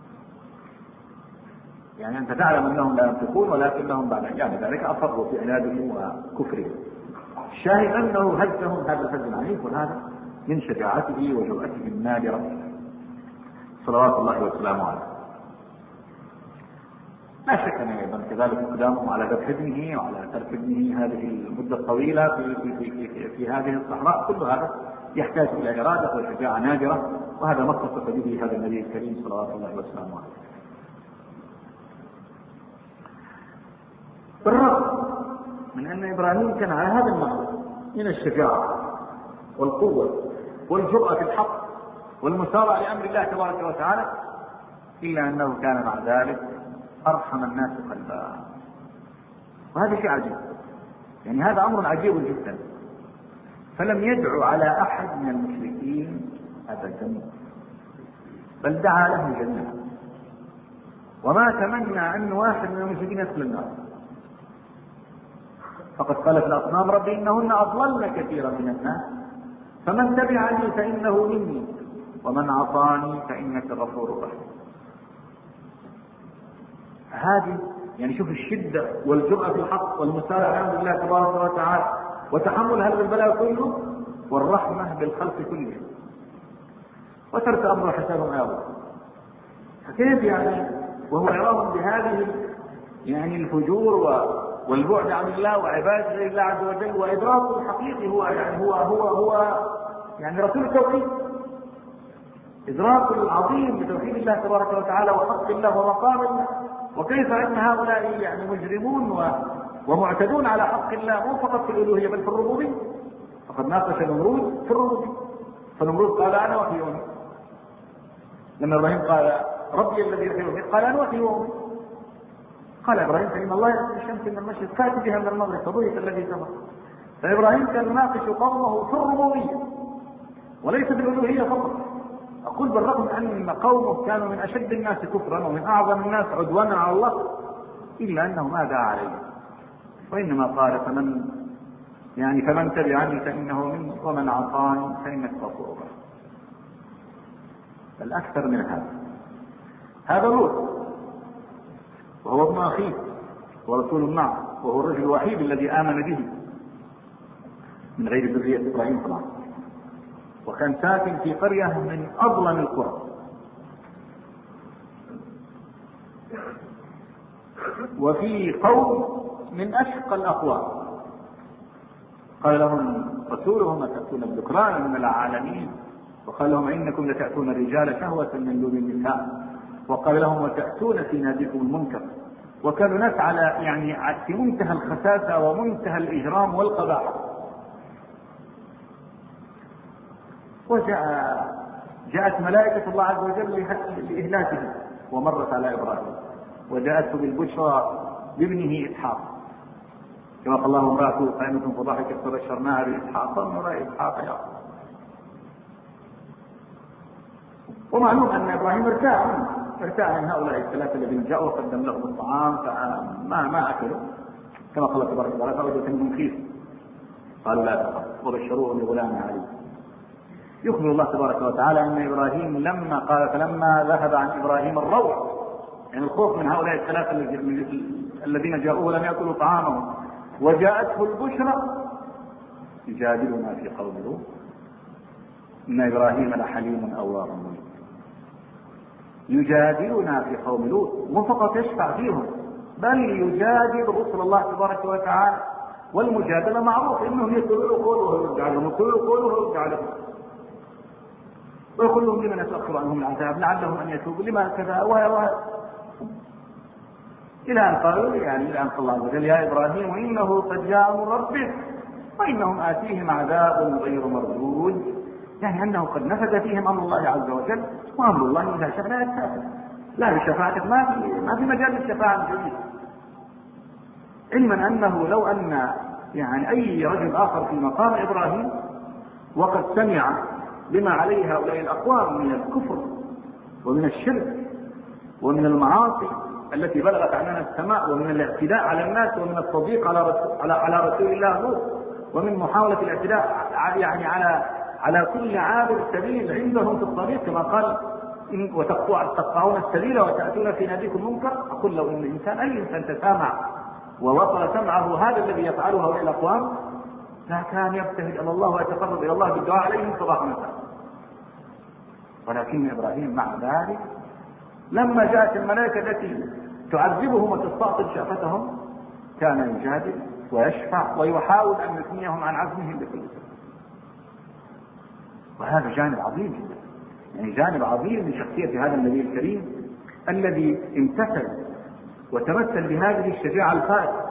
يعني أنت تعلم أنهم لا ينطقون ولكنهم بعد يعني ذلك أصروا في عنادهم وكفرهم. الشاهد أنه هزهم هذا الهز العنيف، وهذا من شجاعته وجرأته النادرة صلوات الله وسلامه عليه. لا شك أن أيضا كذلك اقدامهم على ذبح ابنه وعلى ترك ابنه هذه المدة الطويلة في هذه الصحراء، كل هذا يحتاج إلى إرادة وشجاعة نادرة، وهذا ما اتصف به هذا النبي الكريم صلوات الله وسلامه عليه. بالرغم من أن إبراهيم كان على هذا النحو من الشجاعة والقوة والجرأة في الحق والمسارعة لأمر الله تبارك وتعالى، إلا أنه كان مع ذلك أرحم الناس قلبا. وهذا شيء عجيب، يعني هذا أمر عجيب جدا. فلم يدعو على أحد من المشركين أبدا، بل دعا لهم جميعا، وما تمنى أن واحد من المشركين يدخل النار. فقد قالت الأصنام ربي إنهن أضللن كثيرا من الناس فمن تبعني فإنه مني ومن عصاني فإنك غفور رحيم. هذه يعني شوف الشدة والجرأة في الحق والمسارعة لأمر الله تبارك وتعالى وتحمل هذا البلاء كله والرحمة بالخلق كله وترك أمر حسابهم أيضا. فكيف يعني وهو يراهم بهذه يعني الفجور والبعد عن الله وعبادة غير الله عز وجل، وإدراكه الحقيقي هو يعني هو يعني رسول التوحيد، إدراك العظيم بتوحيد الله تبارك وتعالى وحق الله ومقام الله. وكيف أن هؤلاء يعني مجرمون ومعتدون على حق الله مو فقط في الألوهية بل في الربوبية. فقد ناقش نمرود في الربوبية، فنمرود قال أنا وحي وأمي. لما إبراهيم قال ربي الذي يحيي ويميت قال أنا وحي وأمي. قال إبراهيم فإن الله يأتي الشمس من المشرق فأتي بها من المغرب فبهت الذي كفر. فإبراهيم كان يناقش قومه في الربوبية وليس بالألوهية فقط. أقول بالرغم أن قومه كانوا من أشد الناس كفرا ومن أعظم الناس عدوانا على الله، إلا أنه ما دعا عليه، وإنما قال فمن تبعني فإنه مني ومن عصاني فإنك غفور رحيم. بل أكثر من هذا لوط، وهو ابن أخيه ورسول معه، وهو الرجل الوحيد الذي آمن به من غير ذرية إبراهيم طبعا، وكان ساكن في قرية من أظلم القرى، وفي قوم من أشقى الأقوام. قال لهم رسولهم أتأتون الذكران من العالمين، وقال لهم إنكم لتأتون الرجال شهوة من دون النساء، وقال لهم وتأتون في ناديكم المنكر. وكانوا ناس على يعني في منتهى الخساسة ومنتهى الإجرام والقباحة. جاءت ملائكة الله عز وجل لإهلاكه ومرت على إبراهيم، وجاءته بالبشرى بابنه إسحاق، كما قال الله امرأته قائمة فضحكت فبشرناها بإسحاق ومن وراء إسحاق يعقوب. ومعلوم أن إبراهيم ارتاع من هؤلاء الثلاثة الذين جاءوا وقدم لهم الطعام فما أكلوا، كما قال تبارك وتعالى فوجدت منهم خير قال لا تخف وبشروه بغلام عليم. يخبر الله تبارك وتعالى أن إبراهيم فلما ذهب عن إبراهيم الروع، يعني الخوف من هؤلاء الثلاثة الذين جاءوه ولم يأكلوا طعامهم، وجاءته البشرى يجادلنا في قوم لوط إن إبراهيم لحليم أواه منيب. يجادلنا في قوم لوط، مو فقط يشفع فيهم بل يجادل رسل الله تبارك وتعالى. والمجادلة معروف إنهم يقولوا قوله ويرجع لهم، يقولوا قوله ويرجع لهم. ويقول لهم لمن تؤخر عنهم العذاب لعلهم ان يتوبوا لما كذا الى ان قالوا الى ان قال الله عز وجل يا ابراهيم انه قد جاء امر ربك وانهم اتيهم عذاب غير مردود، يعني انه قد نفذ فيهم امر الله عز وجل، وامر الله اذا شاء لا يتاخر، لا بشفاعتك ما في مجال للشفاعه الجديد. علما انه لو ان يعني اي رجل اخر في مقام ابراهيم وقد سمع بما عليه هؤلاء الاقوام من الكفر ومن الشرك ومن المعاصي التي بلغت عننا السماء، ومن الاعتداء على الناس، ومن التضييق على رسول الله نوح، ومن محاولة الاعتداء يعني على كل عابر سبيل عندهم في الطريق كما قال وتقطعون السبيل وتأتون في ناديكم منكر. أقول لو ان اي انسان تسامع ووصل سمعه هذا الذي يفعله هؤلاء الاقوام لا كان يبتهج الى الله ويتقرب الى الله بالدعاء عليهم صباح مساء. ولكن ابراهيم مع ذلك لما جاءت الملائكه التي تعذبهم وتستعطل شأفتهم كان يجادل ويشفع ويحاول ان يثنيهم عن عزمهم بكل سبب. وهذا جانب عظيم جدا، يعني جانب عظيم من شخصيه هذا النبي الكريم الذي امتثل وتمثل بهذه الشجاعه الفائقه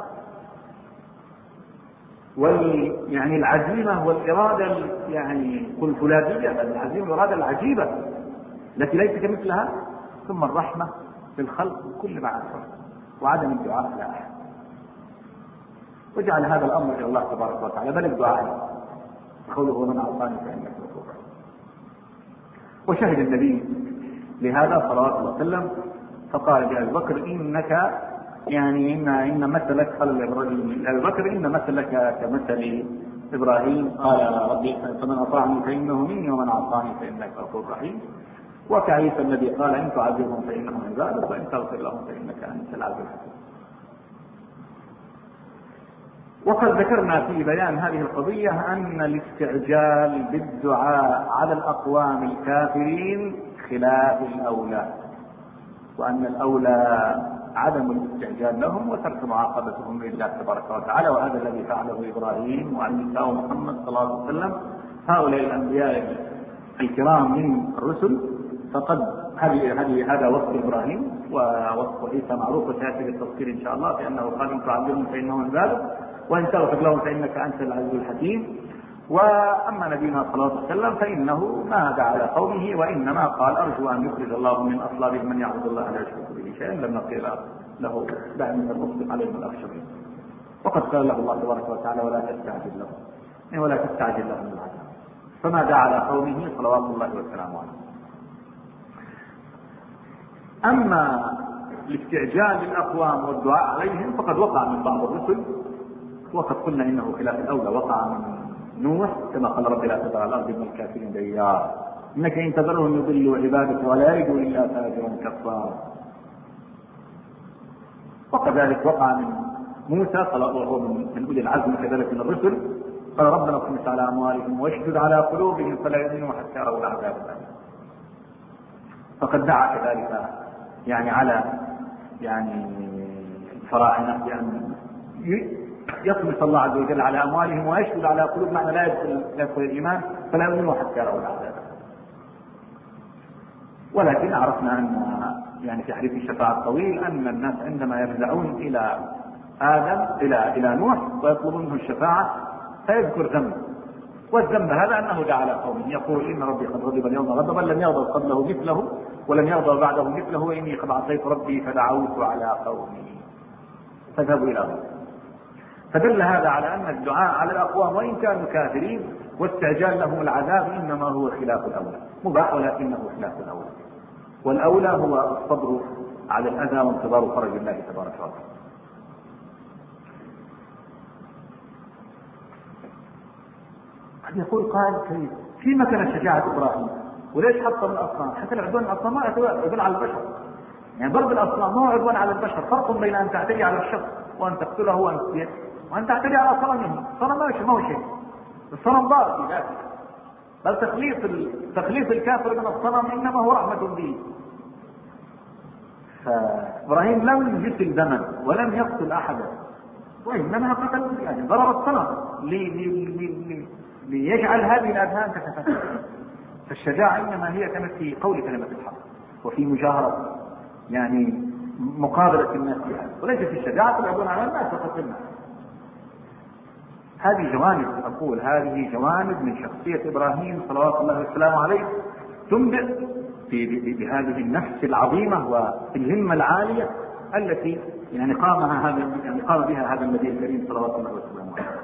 يعني العزيمه والاراده يعني الفولاذيه، العزيمه والاراده العجيبه التي ليس كمثلها، ثم الرحمه بالخلق كل ما عرفه وعدم الدعاء لا احد، وجعل هذا الامر الى الله تبارك وتعالى بل الدعاء قوله ومن اعطاني فانك غفور. وشهد النبي لهذا صلى الله عليه وسلم فقال لأبي بكر انك يعني ان مثلك قال لأبي بكر ان مثلك كمثل ابراهيم قال ربي فمن اطاعني فانه مني ومن عصاني فانك غفور رحيم. وكعيسى الذي قال ان تعذبهم فانهم عبادك وان تغفر لهم فانك انت العزيز الحكيم. وقد ذكرنا في بيان هذه القضيه ان الاستعجال بالدعاء على الاقوام الكافرين خلاف الاولى، وان الاولى عدم الاستعجال لهم وترك معاقبتهم لله تبارك وتعالى، وهذا الذي فعله ابراهيم وعيسى ومحمد صلى الله عليه وسلم هؤلاء الانبياء الكرام من الرسل. فقد هذا وصف ابراهيم ووصف عيسى معروف وسياتي بالتفصيل ان شاء الله، فانه قال ان تعذبهم فانهم عبادك وان تغفر لهم فانك انت العزيز الحكيم. واما نبينا صلى الله عليه وسلم فانه ما دعا على قومه وانما قال ارجو ان يخرج الله من اصلابهم من يعبد الله لا يشرك به شيئا لم نقل له دع من المصدق عليهم الاخشبين. وقد قال له الله تبارك وتعالى ولا تستعجل لهم ولا تستعجل لهم العذاب، فما دعا على قومه صلوات الله وسلامه عليه. اما الاستعجال للاقوام والدعاء عليهم فقد وقع من بعض الرسل، وقد قلنا انه خلاف الاولى. وقع من نوح كما قال رب لا تذر على الارض من الكافرين ديار انك ان تذرهم يضلوا عبادك ولا يجدوا الا فاجرا كفارا. وكذلك وقع من موسى وهو من اولي العزم كذلك من الرسل، قال ربنا اطمس على اموالهم واشدد على قلوبهم فلا يؤمنوا حتى يروا العذاب الاليم. فقد دعا كذلك يعني على الفراعنه بان يطمس الله عز وجل على اموالهم ويشدد على قلوب معنى لا يدخل الايمان فلا يؤمنوا حتى يروا العذاب. ولكن عرفنا ان في حديث الشفاعه الطويل ان الناس عندما يفزعون الى ادم الى نوح ويطلبون منه الشفاعه فيذكر ذنب، والذنب هذا انه دعا على قومه يقول ان ربي قد غضب اليوم غضبا لم يغضب قبله مثله ولم يغضب بعده مثله واني قد عصيت ربي فدعوت على قومي فذهبوا الى غيره. فدل هذا على ان الدعاء على الاقوام وان كانوا كافرين واستعجال لهم العذاب انما هو خلاف الاولى، مباح ولكنه خلاف الاولى، والاولى هو الصبر على الاذى وانتظار فرج الله تبارك وتعالى. قد يقول قائل كيف فيما كانت شجاعه ابراهيم وليش حط من الاصنام؟ حتى العدوان الاصنام ما عدوان على البشر، يعني ضرب الاصنام ما هو عدوان على البشر، فرق بين ان تعتدي على الشخص وان تقتله وان تعتدي على صنمه. الصنم ما هو شيء، الصنم ضار في ذاته، بل تخليص الكافر من الصنم انما هو رحمه به. فابراهيم لم يجسل دما ولم يقتل احدا، وانما قتل يعني ضرب الصنم ليجعل هذه الاذهان تتفتح. فالشجاعة إنما هي كانت في قول كلمة الحق وفي مجاهرة يعني مقابلة الناس بها، وليست الشجاعة تبعدون على الناس وقتلنا. هذه جوانب، أقول هذه جوانب من شخصية إبراهيم صلوات الله وسلامه عليه تنبئ بهذه النفس العظيمة والهمة العالية التي يعني قام بها هذا النبي الكريم صلوات الله وسلامه عليه.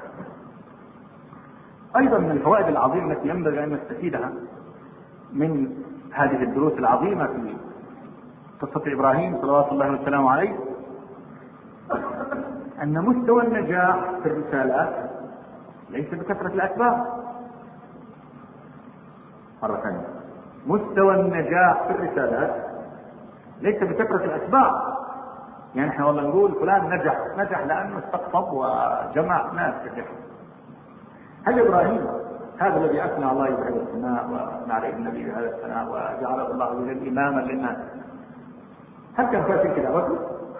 أيضا من الفوائد العظيمة التي ينبغي أن نستفيدها من هذه الدروس العظيمة في قصة إبراهيم صلوات الله وسلامه عليه أن مستوى النجاح في الرسالات ليس بكثرة الأسباب. مرة ثانية، مستوى النجاح في الرسالات ليس بكثرة الأسباب. يعني احنا والله نقول فلان نجح لأنه استقطب وجمع ناس نجح. هل إبراهيم هذا الذي أثنى الله بهذا الثناء وأثنى عليه النبي بهذا الثناء وجعله الله جل إماما للناس، هل كان فاشل كذا رجل؟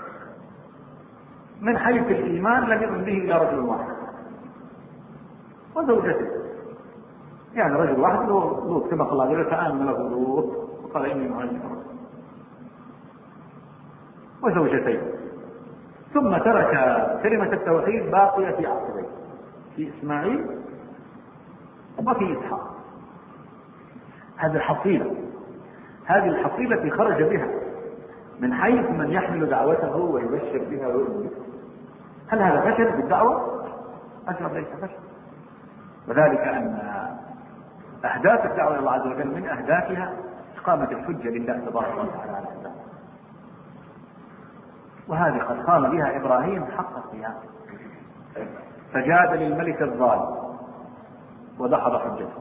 من حيث الإيمان لم يؤمن به إلا رجل واحد وزوجته. يعني رجل واحد لوط كما قال الله فآمن له لوط وقال إني مهاجر، وزوجتين. ثم ترك كلمة التوحيد باقية في عقبيه، في إسماعيل وفي إسحاق. هذه الحصيلة التي خرج بها من حيث من يحمل دعوته ويبشر بها ويؤمن بها. هل هذا فشل بالدعوة؟ أجرب ليس فشل. وذلك أن أهداف الدعوة إلى الله عز وجل من أهدافها إقامة الحجة لله تبارك وتعالى على العباد، وهذه قد قام بها إبراهيم حق القيام، فجادل الملك الظالم ودحض حجته.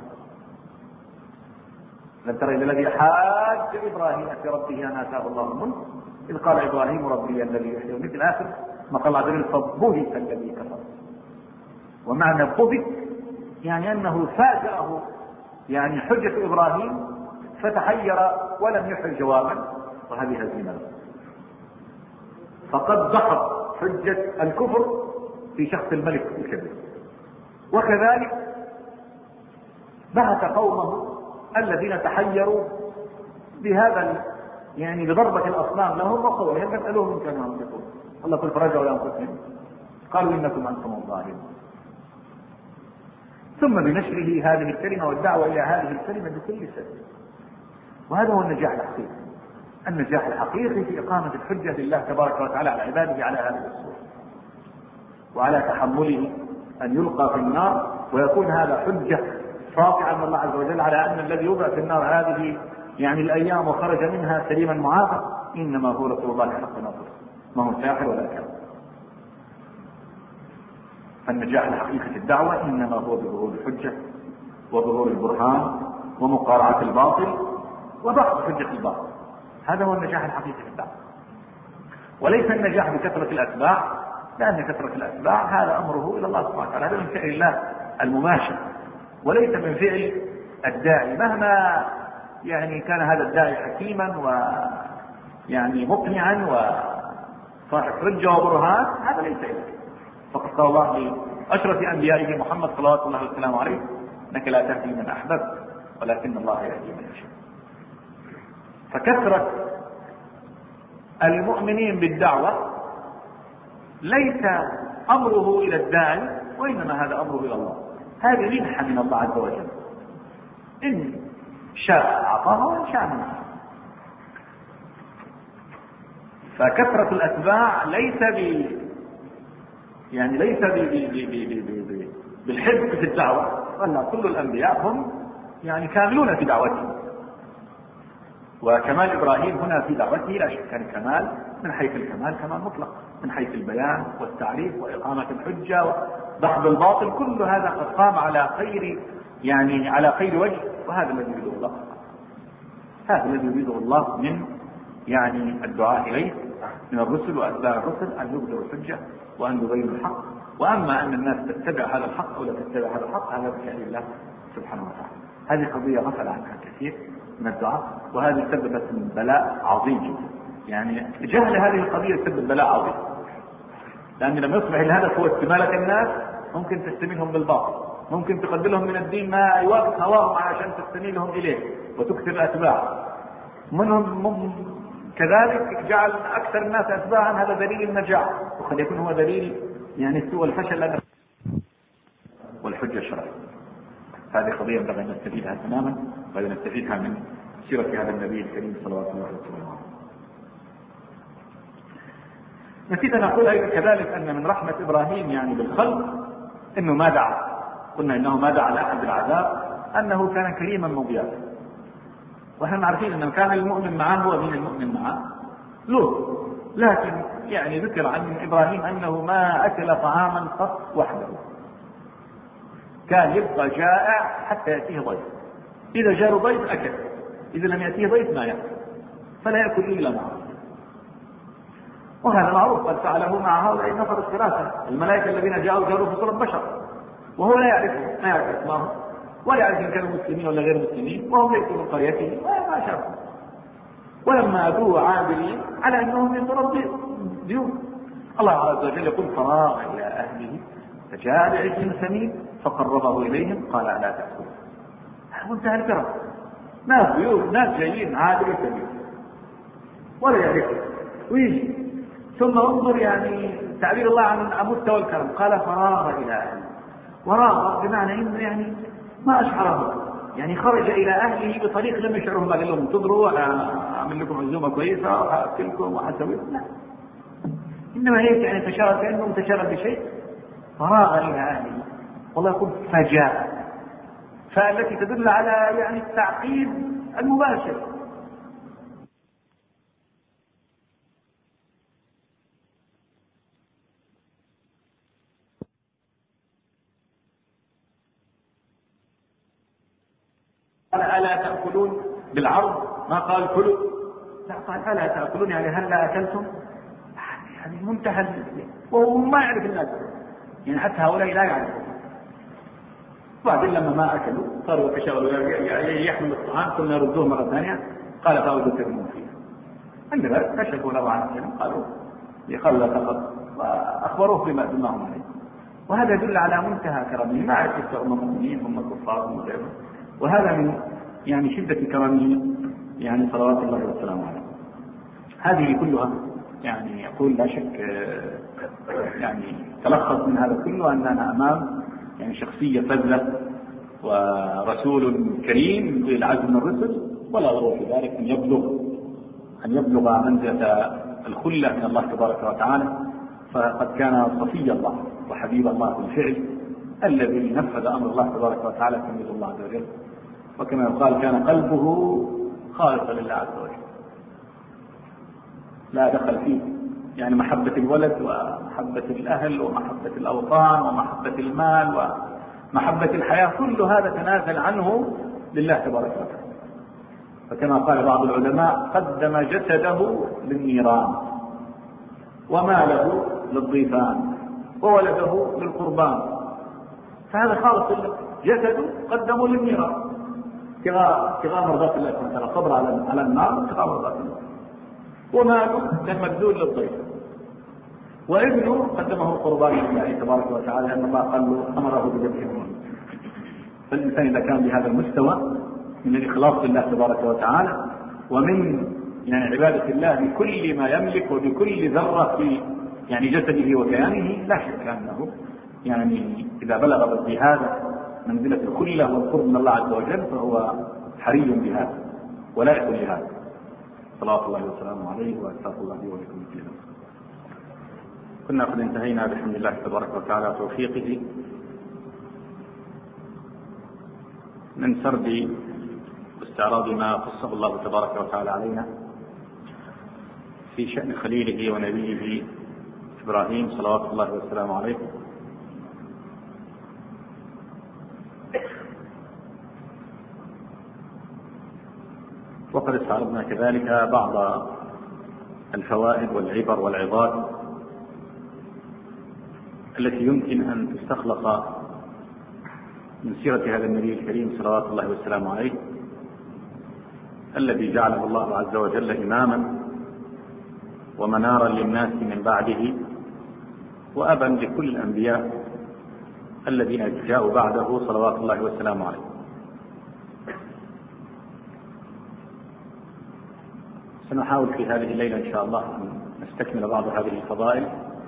لم تر إلى الذي حاج إبراهيم في ربه أن آتاه الله الملك إذ قال إبراهيم ربي الذي يحيي ويميت إلى آخر ما قال عز وجل فبهت الذي كفر. ومعنى بهت يعني أنه فاجأه يعني حجة إبراهيم فتحير ولم يحل جوابا، وهذه هزيمة له. فقد دحض حجة الكفر في شخص الملك الكبير. وكذلك بعث قومه الذين تحيروا بهذا يعني بضربة الأصنام لهم وقولهم يسألوهم إن كانوا ينطقون. الله قل فرجعوا لأنفسهم قالوا إنكم أنتم الظالمون. ثم بنشره هذه الكلمة والدعوة إلى هذه الكلمة بكل سبيل. وهذا هو النجاح الحقيقي. النجاح الحقيقي في إقامة الحجة لله تبارك وتعالى على عباده على هذه الصورة، وعلى تحمله أن يلقى في النار ويكون هذا حجة ساطعا من الله عز وجل على أن الذي يوضع في النار هذه يعني الأيام وخرج منها سليما معافى إنما هو رسول الله حق نصره، ما هو ساحر ولا كافر. فالنجاح الحقيقي في الدعوة إنما هو بظهور الحجة وظهور البرهان ومقارعة الباطل وضغط حجة الباطل. هذا هو النجاح الحقيقي في الدعوة، وليس النجاح بكثرة الأتباع، لأن كثرة الأتباع هذا أمره إلى الله سبحانه وتعالى، هذا من فعل الله المماشى وليس من فعل الداعي. مهما يعني كان هذا الداعي حكيما ويعني مقنعا وصاحب حجة وبرهان، هذا ليس إليه. فقد قال الله لأشرف أنبيائه محمد صلوات الله وسلامه عليه إنك لا تهدي من أحببت ولكن الله يهدي من يشاء. فكثرة المؤمنين بالدعوة ليس أمره إلى الداعي، وإنما هذا أمره إلى الله. هذه منحة من الله عز وجل، إن شاء أعطاها وإن شاء منها. فكثرة الأتباع ليس بالحزب في الدعوة، وأن كل الأنبياء هم يعني كاملون في دعوتهم. وكمال إبراهيم هنا في دعوته لا شك كان كمال من حيث الكمال كمال مطلق، من حيث البيان والتعريف وإقامة الحجة ودحض الباطل، كل هذا قد قام على خير يعني على خير وجه. وهذا الذي يريده الله، هذا الذي يريده الله من يعني الدعاء إليه من الرسل وأتباع الرسل، أن يبدوا الحجة وأن يبينوا الحق. وأما أن الناس تتبع هذا الحق أو لا تتبع هذا الحق هذا بشأن الله سبحانه وتعالى. هذه قضية غفل عنها كثير من الدعاء، وهذه سببت من بلاء عظيم جدا. يعني جهل هذه القضية سبب بلاء عظيم، لأن لما يصبح الهدف هو استمالة الناس ممكن تستميلهم بالباطل، ممكن تقدم لهم من الدين ما يوافق هواهم علشان تستميلهم إليه وتكثر أتباع منهم. كذلك جعل أكثر الناس أتباعا، هذا دليل النجاح، وقد يكون هو دليل يعني سوء الفشل والحجة الشرعية. هذه قضية ينبغي أن نستفيدها تماما، وأن نستفيدها من سيرة هذا النبي الكريم صلى الله عليه وسلم. نسيت أن أقول أيضا كذلك أن من رحمة إبراهيم يعني بالخلق أنه ما دعا، قلنا أنه ما دعا لأحد بالعذاب، أنه كان كريما مضيافا. ونحن عارفين أنه كان المؤمن معه ومن المؤمن معه لوط، لكن يعني ذكر عن إبراهيم أنه ما أكل طعاما قط وحده، كان يبقى جائع حتى يأتيه ضيف، إذا جاء ضيف أكل، إذا لم يأتيه ضيف ما يأكل، فلا يأكل إلا معه. وهذا معروف، قد فعله مع هؤلاء النفر الثلاثة الملائكة الذين جاءوا في صورة بشر، وهو لا يعرفهم، ما يعرف اسمهم ولا يعرف إن كانوا مسلمين ولا غير مسلمين، وهم ليسوا من قريته وما شافوا. ولما أتوه عابرين على أنهم من ضيوف، الله عز وجل يقول فراغ إلى أهله فجاء بعجل سمين فقربه إليهم قال ألا تأكلون. هذا منتهى الكرم، ناس ضيوف، ناس جايين عابر سمين ولا يعرفهم ويجي، ثم انظر يعني تعبير الله عن مستوى الكرم، قال فراغ إلى أهله. وراغ بمعنى إنه يعني ما أشعره، يعني خرج إلى أهله بطريق لم يشعرهم، ما قال لهم انتظروا أعمل لكم عزومة كويسة وأكلكم وأسوي، لا، إنما هيك يعني تشارك كأنه متشارك بشيء. فراغ إلى أهله، والله يقول فجاء، فالتي تدل على يعني التعقيد المباشر. قال ألا تأكلون بالعرض، ما قال كلوا، لا قال ألا تأكلون، يعني هل لا أكلتم؟ يعني منتهى، وهو ما يعرف الناس، يعني حتى هؤلاء لا يعرفون. بعدين لما ما أكلوا صاروا يتشاغلوا يحملوا الطعام ثم يردوه مرة ثانية، قال فأوجدوا ترمون فيها. عند ذلك كشفوا له عن الكلام، قالوا لا تقل، وأخبروه بما هم عليه. وهذا يدل على منتهى كرمه، ما عرفت هم مؤمنين هم كفار هم غيرهم، وهذا من يعني شدة كرمه يعني صلوات الله وسلامه عليه. هذه كلها يعني يقول لا شك يعني تلخص من هذا كله أننا أمام يعني شخصية فذة ورسول كريم من العزم من الرسل، ولا ضرورة في ذلك أن يبلغ منزلة الخلة من الله تبارك وتعالى، فقد كان صفي الله وحبيب الله بالفعل الذي نفذ أمر الله تبارك وتعالى تنفيذ الله عز وجل، وكما يقال كان قلبه خالصا لله عز وجل، لا دخل فيه يعني محبة الولد ومحبة الأهل ومحبة الأوطان ومحبة المال ومحبة الحياة، كل هذا تنازل عنه لله تبارك وتعالى. فكما قال بعض العلماء قدم جسده للنيران وماله للضيفان وولده للقربان، فهذا خالص لله، جسده قدمه للنيران ابتغاء مرضات الله سبحانه وتعالى، صبر على النار ابتغاء مرضات الله، وماله كان مبذول للضيف، وابنه قدمه القربان لله تبارك وتعالى لأن الله قال له أمره بذبحه. فالإنسان إذا كان بهذا المستوى من الإخلاص لله تبارك وتعالى ومن يعني عبادة الله بكل ما يملك وبكل ذرة في يعني جسده وكيانه، لا شك أنه يعني إذا بلغ بهذا منزلة الخلة والقرب من الله عز وجل فهو حري بهذا ولائق لهذا، صلوات الله وسلامه عليه وأستغفر الله لي ولكم جميعا. كنا قد انتهينا بحمد الله تبارك وتعالى وتوفيقه من سرد واستعراض ما قصه الله تبارك وتعالى علينا في شأن خليله ونبيه إبراهيم صلوات الله وسلامه عليه. وقد استعرضنا كذلك بعض الفوائد والعبر والعظات التي يمكن أن تستخلص من سيرة هذا النبي الكريم صلوات الله وسلامه عليه، الذي جعله الله عز وجل إماما ومنارا للناس من بعده وأبا لكل الأنبياء الذين جاءوا بعده صلوات الله وسلامه عليه. سنحاول في هذه الليلة إن شاء الله أن نستكمل بعض هذه الفضائل،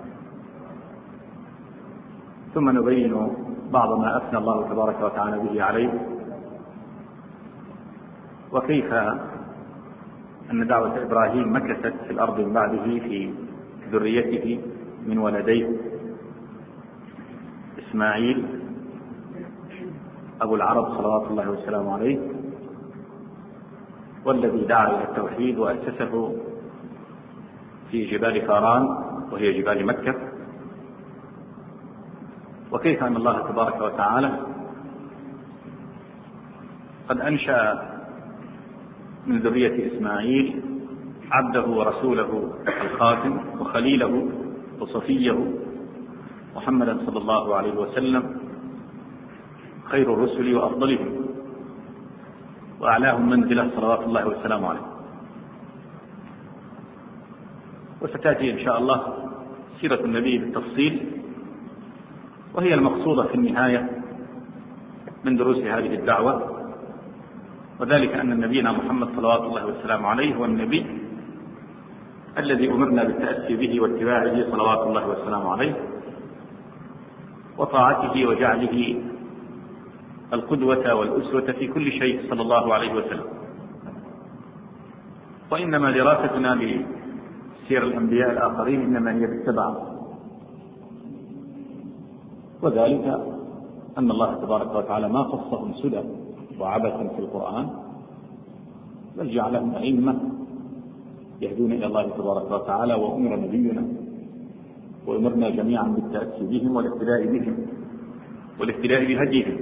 ثم نبين بعض ما أثنى الله تبارك وتعالى به عليه، وكيف أن دعوة إبراهيم مكثت في الأرض من بعده في ذريته من ولديه إسماعيل أبو العرب صلوات الله وسلامه عليه، والذي دعا إلى التوحيد وأسسه في جبال فاران وهي جبال مكة، وكيف أن الله تبارك وتعالى قد أنشأ من ذرية إسماعيل عبده ورسوله الخاتم وخليله وصفيه محمدا صلى الله عليه وسلم، خير الرسل وأفضلهم وأعلاهم منزلة صلوات الله وسلامه عليه. وستأتي إن شاء الله سيرة النبي بالتفصيل، وهي المقصودة في النهاية من دروس هذه الدعوة، وذلك أن نبينا محمد صلوات الله وسلامه عليه هو النبي الذي أمرنا بالتأسي به واتباعه صلوات الله وسلامه عليه، وطاعته وجعله القدوة والأسوة في كل شيء صلى الله عليه وسلم. وإنما دراستنا لسير الأنبياء الآخرين إنما هي بالتبع، وذلك أن الله تبارك وتعالى ما خصهم سدى وعبثا في القرآن، بل جعلهم أئمة يهدون إلى الله تبارك وتعالى، وأمر نبينا وأمرنا جميعا بالتأسي بهم والاقتداء بهم والاقتداء بهديهم.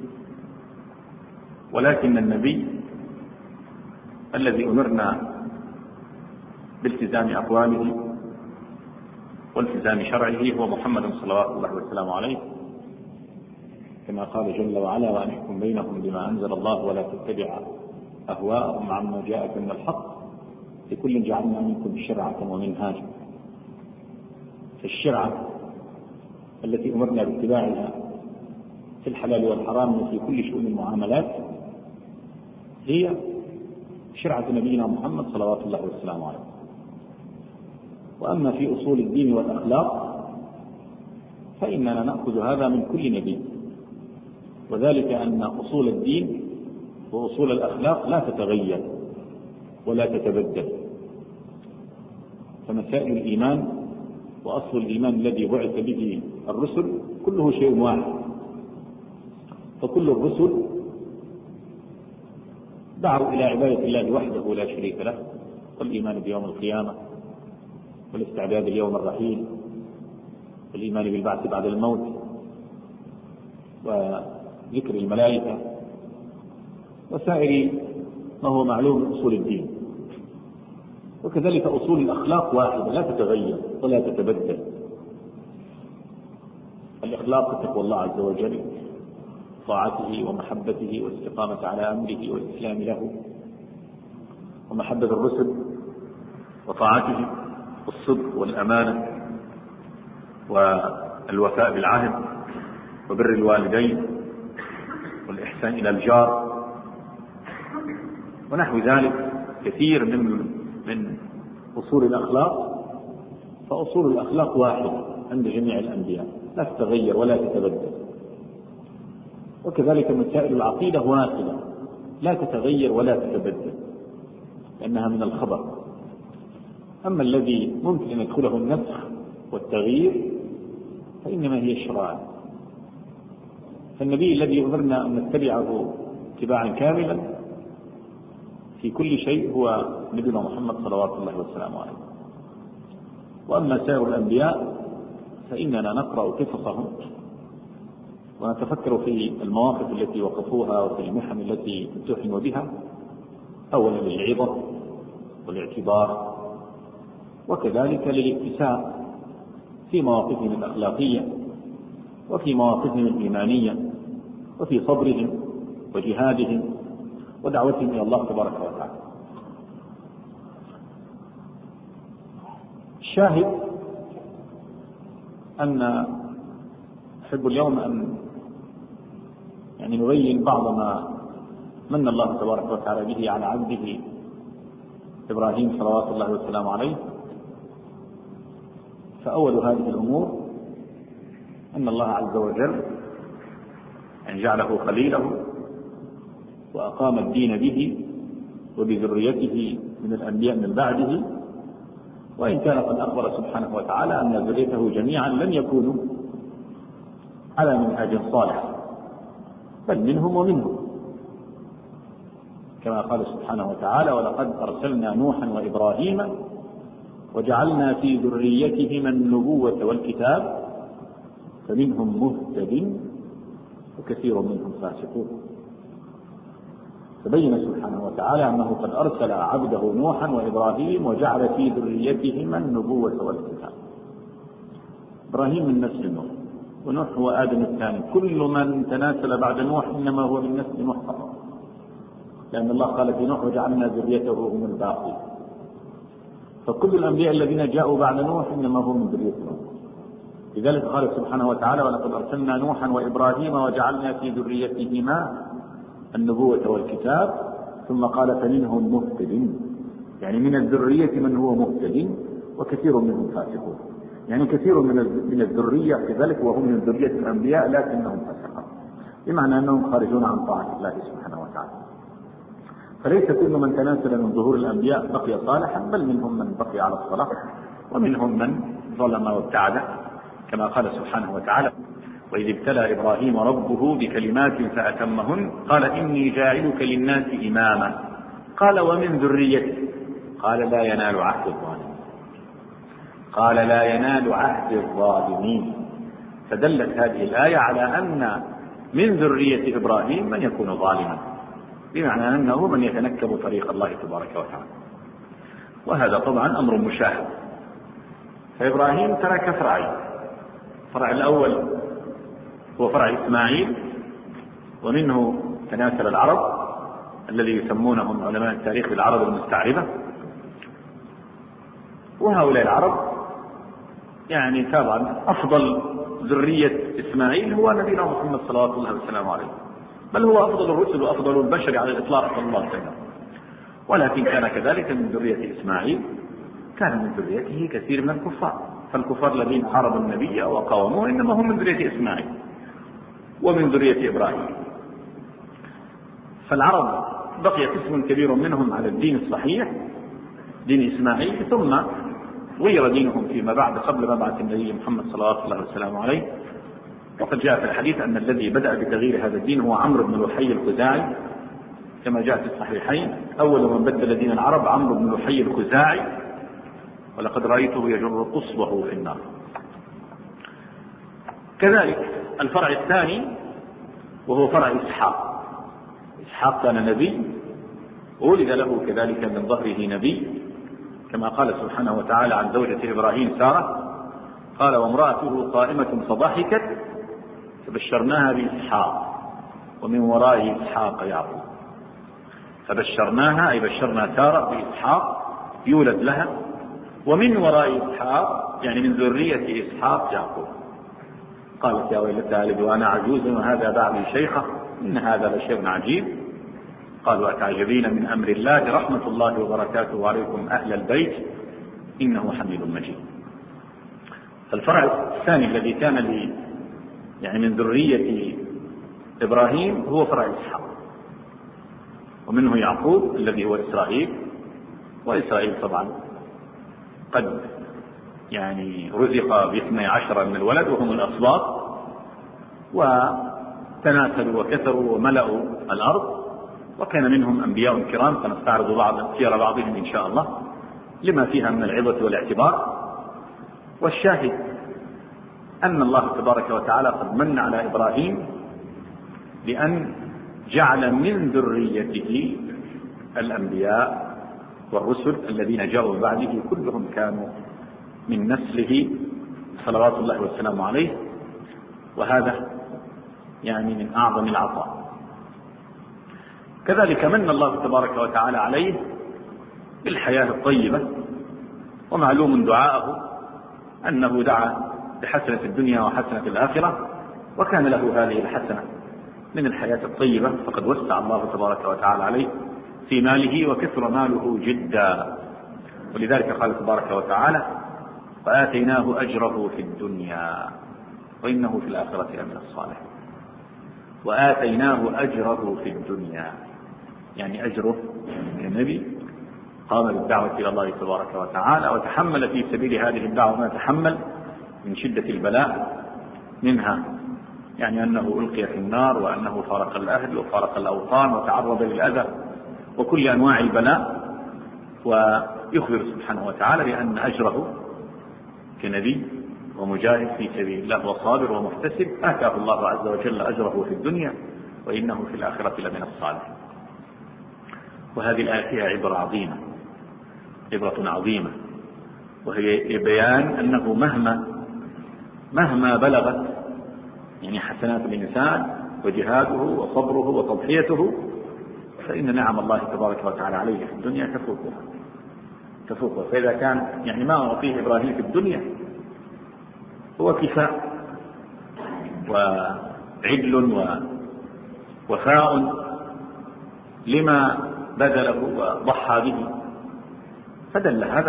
ولكن النبي الذي أمرنا بالتزام أقواله والتزام شرعه هو محمد صلوات الله وسلامه عليه، كما قال جل وعلا: وأن احكم بينهم بما أنزل الله ولا تتبع أهواءهم عما جاءك من الحق لكل جعلنا منكم شرعة ومنهاجا. فالشرعة التي أمرنا باتباعها في الحلال والحرام وفي كل شؤون المعاملات هي شرعة نبينا محمد صلوات الله وسلامه عليه. وأما في أصول الدين والأخلاق فإننا نأخذ هذا من كل نبي، وذلك أن أصول الدين وأصول الأخلاق لا تتغير ولا تتبدل. فمسائل الإيمان وأصل الإيمان الذي بعث به الرسل كله شيء واحد، فكل الرسل دعوا إلى عبادة الله وحده لا شريك له، والإيمان بيوم القيامة، والاستعداد ليوم الرحيل، والإيمان بالبعث بعد الموت، وذكر الملائكة، وسائر ما هو معلوم من أصول الدين. وكذلك أصول الأخلاق واحدة لا تتغير ولا تتبدل. الأخلاق تقوى الله عز وجل، طاعته ومحبته والاستقامة على أمره والإسلام له، ومحبة الرسل وطاعته، والصدق والأمانة والوفاء بالعهد وبر الوالدين والإحسان إلى الجار ونحو ذلك كثير من أصول الأخلاق. فأصول الأخلاق واحدة عند جميع الأنبياء لا تتغير ولا تتبدل. وكذلك مسائل العقيدة واحدة لا تتغير ولا تتبدل لأنها من الخبر. أما الذي ممكن أن يدخله النسخ والتغيير فإنما هي الشرائع. فالنبي الذي أمرنا أن نتبعه اتباعا كاملا في كل شيء هو نبينا محمد صلوات الله وسلامه عليه. وأما سائر الأنبياء فإننا نقرأ قصصهم ونتفكر في المواقف التي وقفوها وفي المحن التي امتحنوا بها، أولا للعظة والاعتبار، وكذلك للاتساع في مواقفهم الأخلاقية وفي مواقفهم الإيمانية وفي صبرهم وجهادهم ودعوتهم إلى الله تبارك وتعالى. الشاهد أن أحب اليوم أن يعني نبين بعض ما من الله تبارك وتعالى به على عبده إبراهيم صلوات الله والسلام عليه. فأول هذه الأمور أن الله عز وجل أن جعله خليله وأقام الدين به وبذريته من الأنبياء من بعده، وإن كان قد أخبر سبحانه وتعالى أن ذريته جميعا لن يكونوا على منهج صالح، بل منهم ومنهم، كما قال سبحانه وتعالى: ولقد أرسلنا نوحا وإبراهيم وجعلنا في ذريتهما النبوة والكتاب فمنهم مهتد وكثير منهم فاسقون. فبين سبحانه وتعالى أنه قد أرسل عبده نوحا وإبراهيم وجعل في ذريتهما النبوة والكتاب. إبراهيم من نسل نوح، ونوح هو آدم الثاني، كل من تناسل بعد نوح إنما هو من نسل نوح فقط، لأن الله قال في نوح: وجعلنا ذريته هم الباقين. فكل الأنبياء الذين جاءوا بعد نوح إنما هم من ذرية نوح. لذلك قال سبحانه وتعالى: ولقد أرسلنا نوحا وإبراهيم وجعلنا في ذريتهما النبوة والكتاب، ثم قال: فمنهم مهتد، يعني من الذرية من هو مهتد وكثير منهم فاسقون، يعني كثير من الذرية كذلك وهم من ذرية الأنبياء لكنهم فاسقون، بمعنى أنهم خارجون عن طاعة الله سبحانه وتعالى. فليس كل من تناسل من ظهور الأنبياء بقي صالحا، بل منهم من بقي على الصلاة ومنهم من ظلم وابتعد، كما قال سبحانه وتعالى: وإذ ابتلى إبراهيم ربه بكلمات فأتمهن قال إني جاعلك للناس إماما قال ومن ذريتي قال لا ينال عهد الظالمين. قال لا ينال عهد الظالمين. فدلت هذه الآية على أن من ذرية إبراهيم من يكون ظالما، بمعنى أنه من يتنكب طريق الله تبارك وتعالى، وهذا طبعا أمر مشاهد. فإبراهيم ترك فرعين: الفرع الأول هو فرع إسماعيل، ومنه تناسل العرب الذي يسمونهم علماء التاريخ بالعرب المستعربة، وهؤلاء العرب يعني طبعا أفضل ذرية إسماعيل هو نبينا محمد صلى الله عليه وسلم عليه، بل هو أفضل الرسل وأفضل البشر على الإطلاق صلى الله عليه وسلم. ولكن كان كذلك من ذرية إسماعيل كان من ذريته كثير من الكفار، فالكفار الذين حاربوا النبي وقاوموه إنما هم من ذرية إسماعيل ومن ذرية إبراهيم. فالعرب بقي قسم كبير منهم على الدين الصحيح دين إسماعيل، ثم غير دينهم فيما بعد قبل مبعث النبي محمد صلى الله عليه وسلم عليه. وقد جاء في الحديث أن الذي بدأ بتغيير هذا الدين هو عمرو بن لحي الخزاعي، كما جاء في الصحيحين: أول من بدل دين العرب عمرو بن لحي الخزاعي ولقد رأيته يجر قصبه في النار. كذلك الفرع الثاني وهو فرع إسحاق. إسحاق كان نبي وولد له كذلك من ظهره نبي، كما قال سبحانه وتعالى عن زوجة إبراهيم سارة: قال وامرأته قائمة فضحكت فبشرناها بإسحاق ومن وراء إسحاق يعقوب. فبشرناها أي بشرنا سارة بإسحاق يولد لها، ومن وراء إسحاق يعني من ذرية إسحاق يعقوب. قالت يا ويلتى ألد وأنا عجوز وهذا بعلي شيخة إن هذا لشيء عجيب. قالوا أتعجبين من أمر الله رحمة الله وبركاته عليكم أهل البيت إنه حميد مجيد. فالفرع الثاني الذي كان لي يعني من ذرية إبراهيم هو فرع إسحاق، ومنه يعقوب الذي هو إسرائيل. وإسرائيل طبعا قد يعني رزق ب12 من الولد وهم الأصباط، وتناسلوا وكثروا وملأوا الأرض، وكان منهم أنبياء كرام سنستعرض بعض سير بعضهم إن شاء الله لما فيها من العظة والاعتبار. والشاهد أن الله تبارك وتعالى قد من على إبراهيم بأن جعل من ذريته الأنبياء والرسل الذين جاءوا بعده كلهم كانوا من نسله صلوات الله والسلام عليه، وهذا يعني من أعظم العطاء. كذلك من الله تبارك وتعالى عليه بالحياة الطيبة، ومعلوم دعاءه أنه دعا بحسنة الدنيا وحسنة الآخرة، وكان له هذه الحسنة من الحياة الطيبة، فقد وسع الله تبارك وتعالى عليه في ماله وكثر ماله جدا. ولذلك قال تبارك وتعالى: وآتيناه أجره في الدنيا وإنه في الآخرة لمن الصالحين. وآتيناه أجره في الدنيا، يعني أجره كنبي قام بالدعوة إلى الله تبارك وتعالى وتحمل في سبيل هذه الدعوة ما تحمل من شدة البلاء، منها يعني أنه ألقي في النار، وأنه فارق الأهل وفارق الأوطان وتعرض للأذى وكل أنواع البلاء. ويخبر سبحانه وتعالى بأن أجره كنبي ومجاهد في سبيل الله وصابر ومحتسب آتاه الله عز وجل أجره في الدنيا وإنه في الآخرة لمن الصالحين. وهذه الآية فيها عبرة عظيمة، وهي بيان أنه مهما بلغت يعني حسنات الإنسان وجهاده وصبره وتضحيته، فإن نعم الله تبارك وتعالى عليه في الدنيا تفوقه. فإذا كان يعني ما أعطيه إبراهيم في الدنيا هو كفاء وعدل ووفاء لما بذله وضحى به، فدل هذا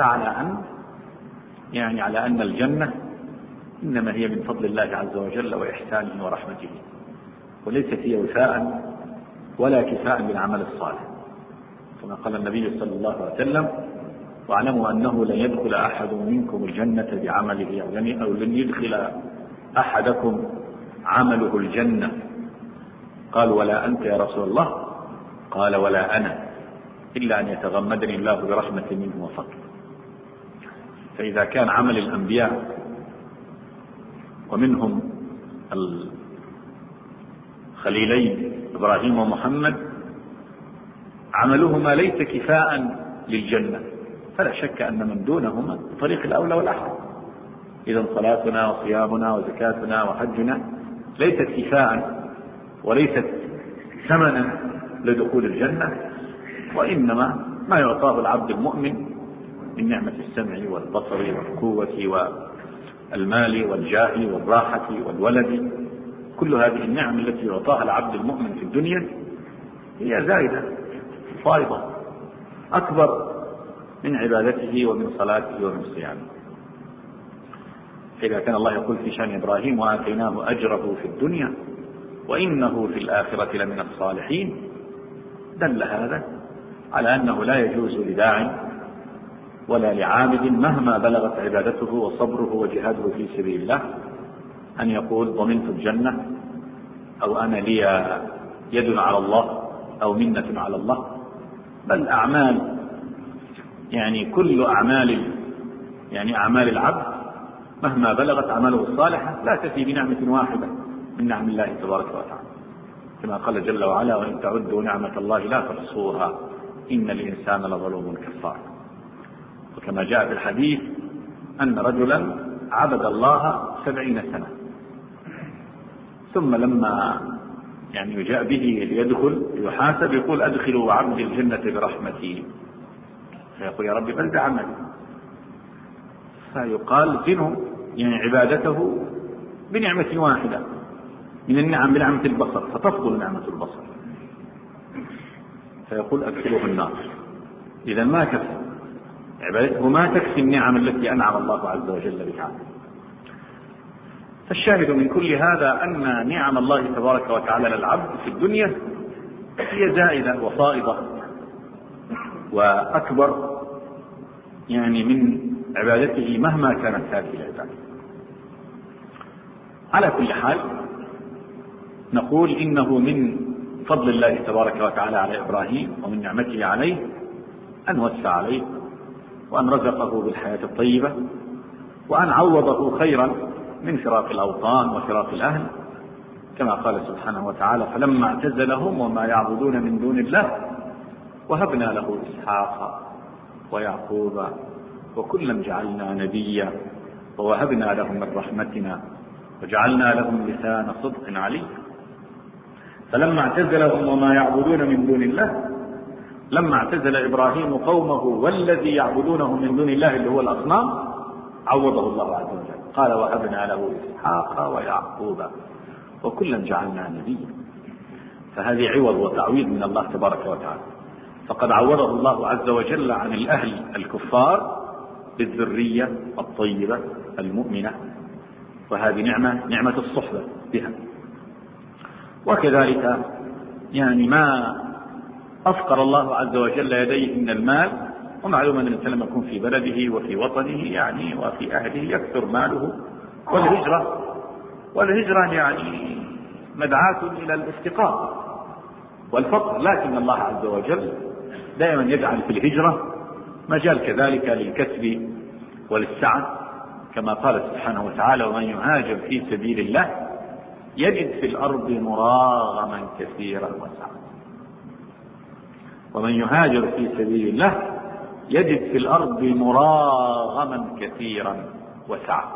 على أن الجنة إنما هي من فضل الله عز وجل وإحسانه ورحمته، وليست هي وفاء ولا كفاء بالعمل الصالح، كما قال النبي صلى الله عليه وسلم: واعلموا أنه لن يدخل أحد منكم الجنة بعمله، أو لن يدخل أحدكم عمله الجنة. قال: ولا أنت يا رسول الله؟ قال: ولا أنا، إلا أن يتغمدني الله برحمة منه وفضل. فإذا كان عمل الأنبياء ومنهم الخليلين إبراهيم ومحمد عملهما ليس كفاء للجنة، فلا شك أن من دونهما طريق الأولى والأحرى. إذا صلاتنا وصيامنا وزكاتنا وحجنا ليست كفاء وليست ثمنا لدخول الجنة، وإنما ما يعطاه العبد المؤمن من نعمة السمع والبصر والقوة والمال والجاه والراحة والولد. كل هذه النعم التي يعطاها العبد المؤمن في الدنيا هي زائدة فائضة أكبر من عبادته ومن صلاته ومن صيامه. إذا كان الله يقول في شأن إبراهيم: وآتيناه أجره في الدنيا وإنه في الآخرة لمن الصالحين، دل هذا على أنه لا يجوز لداع ولا لعابد مهما بلغت عبادته وصبره وجهاده في سبيل الله أن يقول: ضمنت الجنة، أو أنا لي يد على الله، أو منة على الله. بل أعمال يعني كل أعمال العبد مهما بلغت أعماله الصالحة لا تفي بنعمة واحدة من نعم الله تبارك وتعالى، كما قال جل وعلا: وإن تعدوا نعمة الله لا تحصوها إن الإنسان لظلوم كفار. وكما جاء في الحديث أن رجلا عبد الله 70 سنة، ثم لما يجاء به ليدخل يحاسب يقول: أدخلوا عبدي الجنة برحمتي، فيقول: يا رب بل ده عملي. فيقال: زنوا عبادته بنعمة واحدة من النعم بنعمة البصر، فتفضل نعمة البصر، فيقول: أدخله النار. إذا ما كفى عبادته، ما تكفي النعم التي أنعم الله عز وجل بها. فالشاهد من كل هذا أن نعم الله تبارك وتعالى للعبد في الدنيا هي زائدة وفائضة وأكبر من عبادته مهما كانت هذه العبادة. على كل حال نقول إنه من فضل الله تبارك وتعالى على إبراهيم ومن نعمته عليه أن وسع عليه، وأن رزقه بالحياة الطيبة، وأن عوضه خيرا من فراق الأوطان وفراق الأهل، كما قال سبحانه وتعالى: فلما اعتزلهم وما يعبدون من دون الله وهبنا له إسحاق ويعقوب وكلا جعلنا نبيا ووهبنا لهم من رحمتنا وجعلنا لهم لسان صدق عليا. فلما اعتزلهم وما يعبدون من دون الله، لما اعتزل إبراهيم قومه والذي يعبدونه من دون الله اللي هو الأصنام، عوضه الله عز وجل، قال: وهبنا له إسحاق ويعقوب وكلا جعلنا نبيا. فهذه عوض وتعويض من الله تبارك وتعالى. فقد عوضه الله عز وجل عن الأهل الكفار بالذرية الطيبة المؤمنة، وهذه نعمة الصحبة بها. وكذلك يعني ما أفقر الله عز وجل يديه من المال، ومعلوم أن الإنسان لما يكون في بلده وفي وطنه يعني وفي أهله يكثر ماله، والهجرة يعني مدعاة إلى الافتقار والفقر، لكن الله عز وجل دائما يجعل في الهجرة مجال كذلك للكسب وللسعة، كما قال سبحانه وتعالى: ومن يهاجر في سبيل الله يجد في الأرض مراغما كثيرا وسعة. ومن يهاجر في سبيل الله يجد في الأرض مراغما كثيرا وسعة.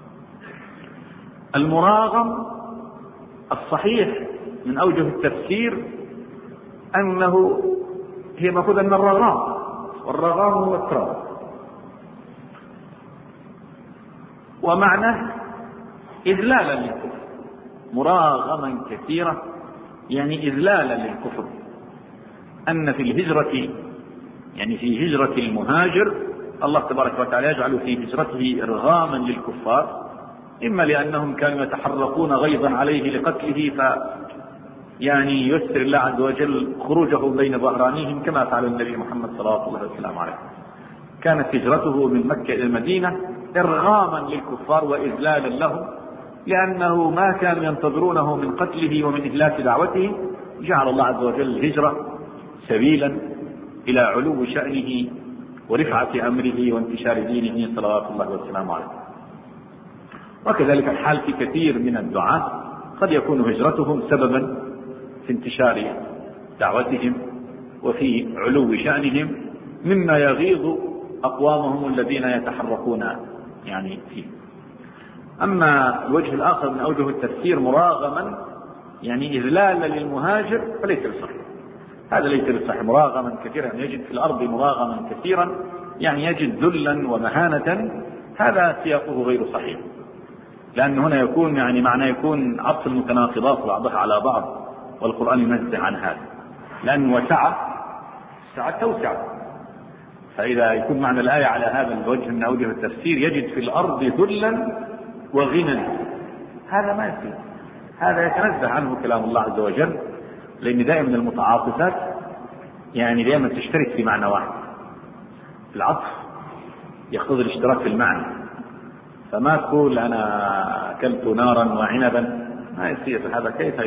المراغم الصحيح من أوجه التفسير أنه هي مأخوذة من الرغام، والرغام هو التراب، ومعناه إذلالا للكفر. مراغما كثيرا يعني إذلالا للكفر، أن في الهجرة يعني في هجرة المهاجر الله تبارك وتعالى يجعل في هجرته إرغاما للكفار، إما لأنهم كانوا يتحرقون غيظا عليه لقتله يعني يسر الله عز وجل خروجه بين ظهرانيهم كما فعل النبي محمد صلى الله عليه وسلم عليه. كانت هجرته من مكة إلى المدينة إرغاما للكفار وإذلالا لهم، لأنه ما كانوا ينتظرونه من قتله ومن إهلاك دعوته. جعل الله عز وجل الهجرة سبيلا إلى علو شأنه ورفعة أمره وانتشار دينه صلوات الله وسلامه عليه. وكذلك الحال في كثير من الدعاة، قد يكون هجرتهم سببا في انتشار دعوتهم وفي علو شأنهم، مما يغيظ أقوامهم الذين يتحركون يعني فيه. أما الوجه الآخر من أوجه التفسير مراغما يعني إذلالا للمهاجر فليس بصحيح، هذا ليس بصحيح. مراغما كثيرا يجد في الأرض مراغما كثيرا يعني يجد ذلا ومهانة، هذا سياقه غير صحيح، لأن هنا يكون يعني معناه يكون عطف المتناقضات بعضها على بعض، والقرآن ينزه عن هذا، لأن السعة توسع. فإذا يكون معنى الآية على هذا الوجه من أوجه التفسير يجد في الأرض ذلا وغنى، هذا ما يصير، هذا يتنزه عنه كلام الله عز وجل، لأن دائما المتعاطفات يعني دائما تشترك في معنى واحد. العطف يقتضي الاشتراك في المعنى، فما تقول أنا أكلت نارا وعنبا، ما يصير هذا، كيف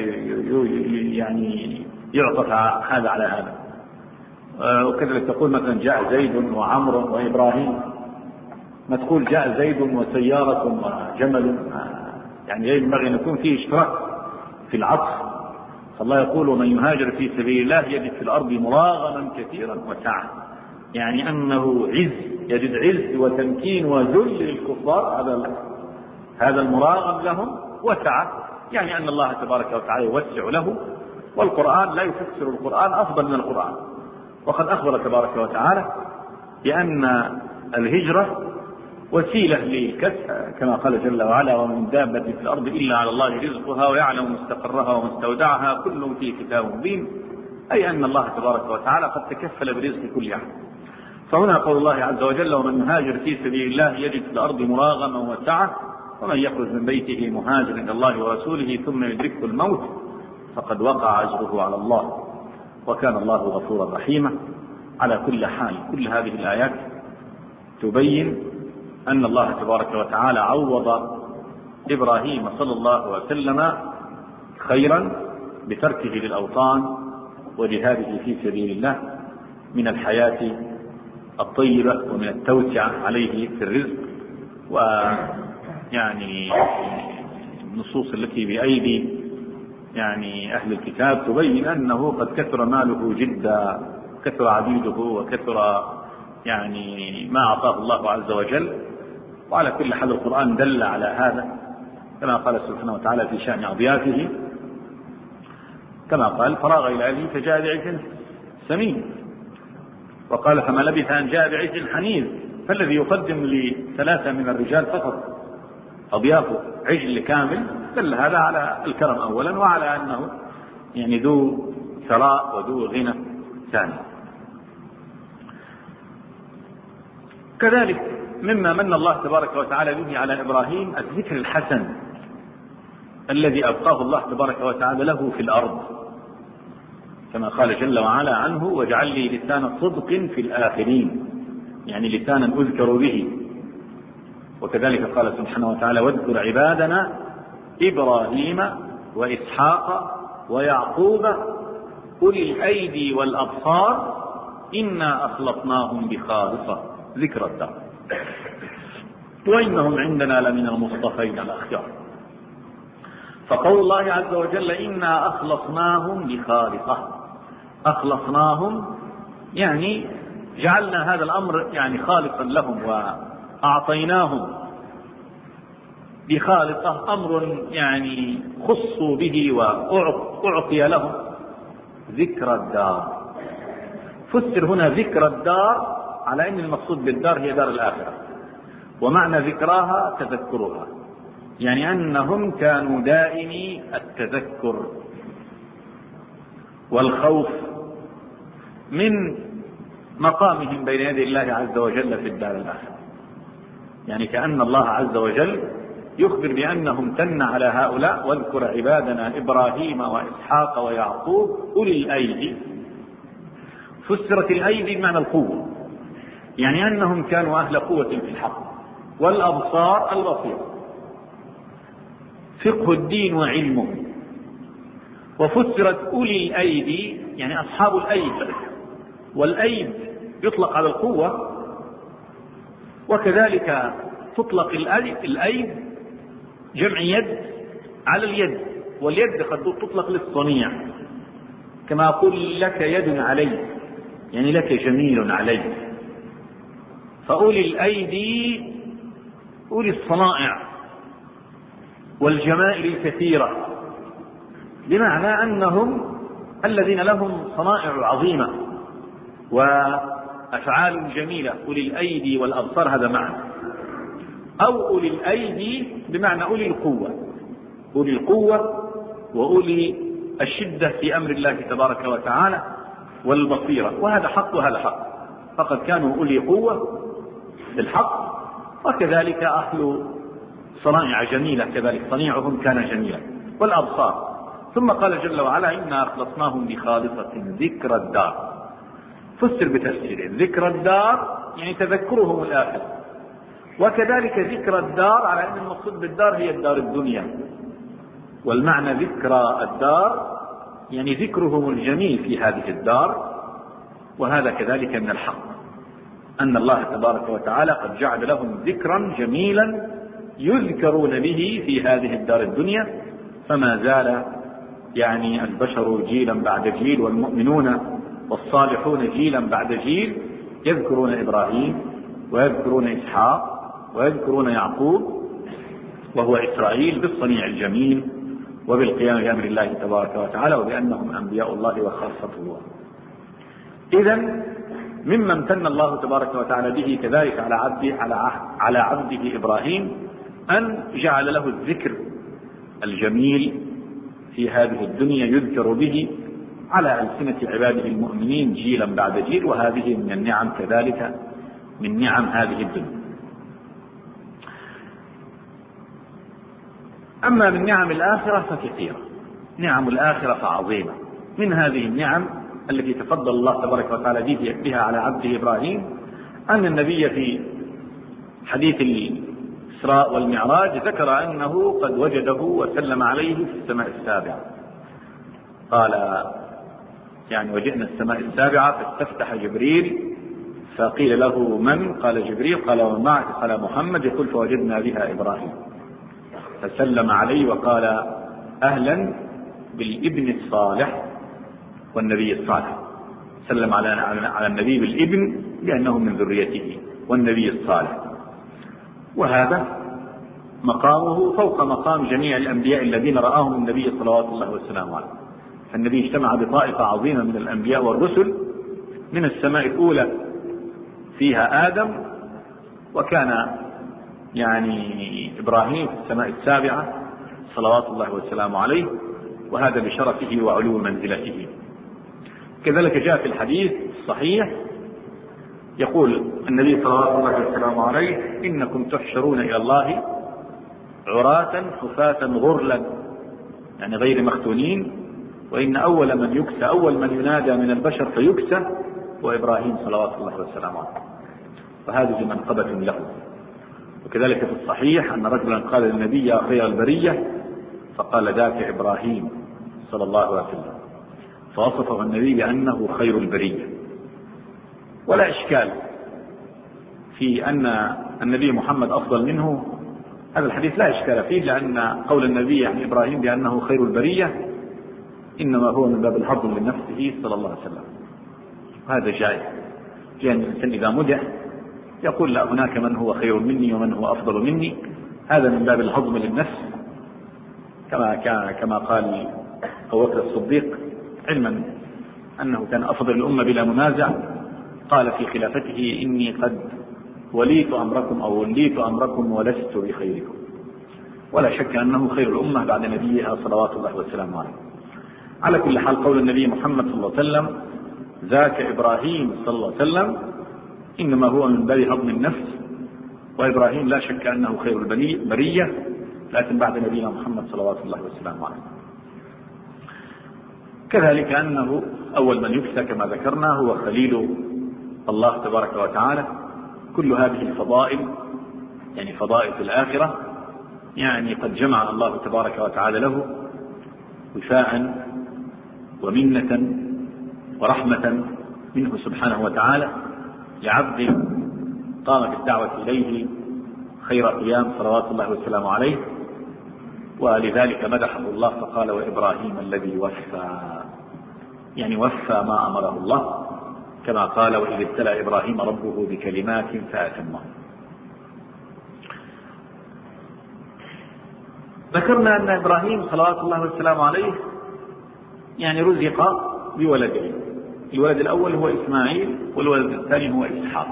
يعني يعطف هذا على هذا. وكذلك تقول مثلا جاء زيد وعمر وإبراهيم، ما تقول جاء زيد وسيارة وجمل، يعني ينبغي أن يكون فيه اشتراك في العطف. فالله يقول: ومن يهاجر في سبيل الله يجد في الأرض مراغما كثيرا وسعة، يعني أنه يجد عز وتمكين وذل للكفار، هذا المراغم لهم، وسعة يعني أن الله تبارك وتعالى يوسع له. والقرآن لا يفسر القرآن أفضل من القرآن، وقد أخبر تبارك وتعالى بأن الهجرة وسيلة للكسب، كما قال جل وعلا: ومن دابة في الأرض إلا على الله رزقها ويعلم مستقرها ومستودعها كل في كتاب مبين، أي أن الله تبارك وتعالى قد تكفل برزق كل أحد. فهنا قول الله عز وجل: ومن يهاجر في سبيل الله يجد في الأرض مراغما وسعة، ومن يخرج من بيته مهاجرا إلى الله ورسوله ثم يدركه الموت فقد وقع أجره على الله وكان الله غفورا رحيما. على كل حال كل هذه الآيات تبين أن الله تبارك وتعالى عوض إبراهيم صلى الله عليه وسلم خيرا بتركه للأوطان وجهاده في سبيل الله من الحياة الطيبة ومن التوسعة عليه في الرزق. ويعني النصوص التي بأيدي يعني أهل الكتاب تبين أنه قد كثر ماله جدا، كثر عبيده وكثر يعني ما أعطاه الله عز وجل. وعلى كل حال القرآن دل على هذا، كما قال سبحانه وتعالى في شأن أضيافه، كما قال: فراغ إلى أهله فجاء بعجل سمين، وقال: فما لبث أن جاء بعجل حنيذ. فالذي يقدم لثلاثة من الرجال فقط أضيافه عجل كامل دل هذا على الكرم أولا، وعلى أنه يعني ذو ثراء وذو غنى ثاني. كذلك مما من الله تبارك وتعالى به على إبراهيم الذكر الحسن الذي أبقاه الله تبارك وتعالى له في الأرض، كما قال جل وعلا عنه: واجعل لي لسان صدق في الآخرين، يعني لسانا أذكر به. وكذلك قال سبحانه وتعالى: واذكر عبادنا إبراهيم وإسحاق ويعقوب أولي الأيدي والأبصار إنا أخلصناهم بخالصة ذكر الدار وإنهم عندنا لمن المصطفين الأخيار. فقول الله عز وجل: إنا أخلصناهم بخالصة، أخلصناهم يعني جعلنا هذا الأمر يعني خالصا لهم وأعطيناهم بخالصة، أمر يعني خصوا به وأعطي لهم ذكر الدار. فسر هنا ذكر الدار على أن المقصود بالدار هي دار الآخرة، ومعنى ذكراها تذكرها، يعني أنهم كانوا دائمي التذكر والخوف من مقامهم بين يدي الله عز وجل في الدار الآخرة. يعني كأن الله عز وجل يخبر بأنه امتن على هؤلاء: واذكر عبادنا إبراهيم وإسحاق ويعقوب أولي الأيدي. فسرت الأيدي بمعنى القوة، يعني أنهم كانوا أهل قوة في الحق، والأبصار البصير، فقه الدين وعلمه. وفسرت أولي الأيدي يعني أصحاب الأيد، والأيد يطلق على القوة، وكذلك تطلق الأيد جمع يد على اليد، واليد قد تطلق للصنيع، كما أقول لك يد علي، يعني لك جميل علي. فأولي الأيدي أولي الصنائع والجمائل الكثيرة، بمعنى أنهم الذين لهم صنائع عظيمة وأفعال جميلة. أولي الأيدي والأبصار هذا معنى، أو أولي الأيدي بمعنى أولي القوة، أولي القوة وأولي الشدة في أمر الله تبارك وتعالى والبصيرة، وهذا حق وهذا حق. فقد كانوا أولي قوة بالحق، وكذلك أهل صنائع جميلة، كذلك صنيعهم كان جميلا. والأبصار. ثم قال جل وعلا: إنا أخلصناهم بخالصة ذكر الدار. فسر بتفسير ذكر الدار يعني تذكرهم الآخر، وكذلك ذكر الدار على أن المقصود بالدار هي الدار الدنيا، والمعنى ذكر الدار يعني ذكرهم الجميل في هذه الدار. وهذا كذلك من الحق، أن الله تبارك وتعالى قد جعل لهم ذكرا جميلا يذكرون به في هذه الدار الدنيا. فما زال يعني البشر جيلا بعد جيل، والمؤمنون والصالحون جيلا بعد جيل، يذكرون إبراهيم ويذكرون إسحاق ويذكرون يعقوب وهو إسرائيل بالصنيع الجميل وبالقيام بأمر الله تبارك وتعالى، وبأنهم أنبياء الله وخاصة الله. إذن مما امتن الله تبارك وتعالى به كذلك على عبده إبراهيم أن جعل له الذكر الجميل في هذه الدنيا يذكر به على ألسنة عباده المؤمنين جيلا بعد جيل، وهذه من النعم كذلك من نعم هذه الدنيا. أما من نعم الآخرة فكثيرة، نعم الآخرة فعظيمة. من هذه النعم التي تفضل الله تبارك وتعالى بها على عبده إبراهيم أن النبي في حديث الإسراء والمعراج ذكر أنه قد وجده وسلم عليه في السماء السابعة. قال يعني وجئنا السماء السابعة فاستفتح جبريل فقيل له: من؟ قال: جبريل. قال: ومن معك؟ قال: محمد. يقول: فوجدنا بها إبراهيم، فسلم عليه وقال: أهلا بالابن الصالح والنبي الصالح. سلم على النبي بالابن لأنه من ذريته، والنبي الصالح. وهذا مقامه فوق مقام جميع الأنبياء الذين رآهم النبي صلوات الله وسلامه عليه. فالنبي اجتمع بطائفة عظيمة من الأنبياء والرسل من السماء الأولى فيها آدم، وكان يعني إبراهيم في السماء السابعة صلوات الله وسلامه عليه، وهذا بشرفه وعلو منزلته. كذلك جاء في الحديث الصحيح يقول النبي صلى الله عليه وسلم عليه: إنكم تحشرون إلى الله عراة خفاة غرلا، يعني غير مختونين، وإن أول من يكسى، أول من ينادى من البشر فيكسى وإبراهيم صلوات الله وسلامه عليه، وهذه منقبة له. وكذلك في الصحيح أن رجلا قال للنبي: يا خير البرية، فقال: ذاك إبراهيم صلى الله عليه وسلم، فوصفه النبي بأنه خير البرية. ولا إشكال في أن النبي محمد أفضل منه، هذا الحديث لا إشكال فيه، لأن قول النبي عن إبراهيم بأنه خير البرية إنما هو من باب الهضم لنفسه صلى الله عليه وسلم، وهذا جائز، لأن الإنسان إذا مدح يقول: لا، هناك من هو خير مني ومن هو أفضل مني، هذا من باب الهضم للنفس، كما قال أبو بكر الصديق علما أنه كان أفضل الأمة بلا منازع، قال في خلافته: إني قد وليت أمركم ولست بخيركم. ولا شك أنه خير الأمة بعد نبيها صلوات الله وسلامه عليه. على كل حال، قول النبي محمد صلى الله عليه وسلم: ذاك إبراهيم صلى الله عليه وسلم، إنما هو من باب هضم النفس، وإبراهيم لا شك أنه خير البرية، لكن بعد نبينا محمد صلوات الله وسلامه عليه. كذلك أنه أول من يكسى كما ذكرنا هو خليل الله تبارك وتعالى. كل هذه الفضائل، يعني فضائل في الآخرة، يعني قد جمع الله تبارك وتعالى له وفاء ومنة ورحمة منه سبحانه وتعالى لعبد قام بالدعوة إليه خير قيام صلوات الله وسلامه عليه. ولذلك مدحه الله فقال: وإبراهيم الذي وفى، يعني وفى ما أمره الله، كما قال: وإذ ابتلى إبراهيم ربه بكلمات فأتمهن. ذكرنا أن إبراهيم صلوات الله وسلامه عليه يعني رزق بولدين، الولد الأول هو إسماعيل، والولد الثاني هو إسحاق.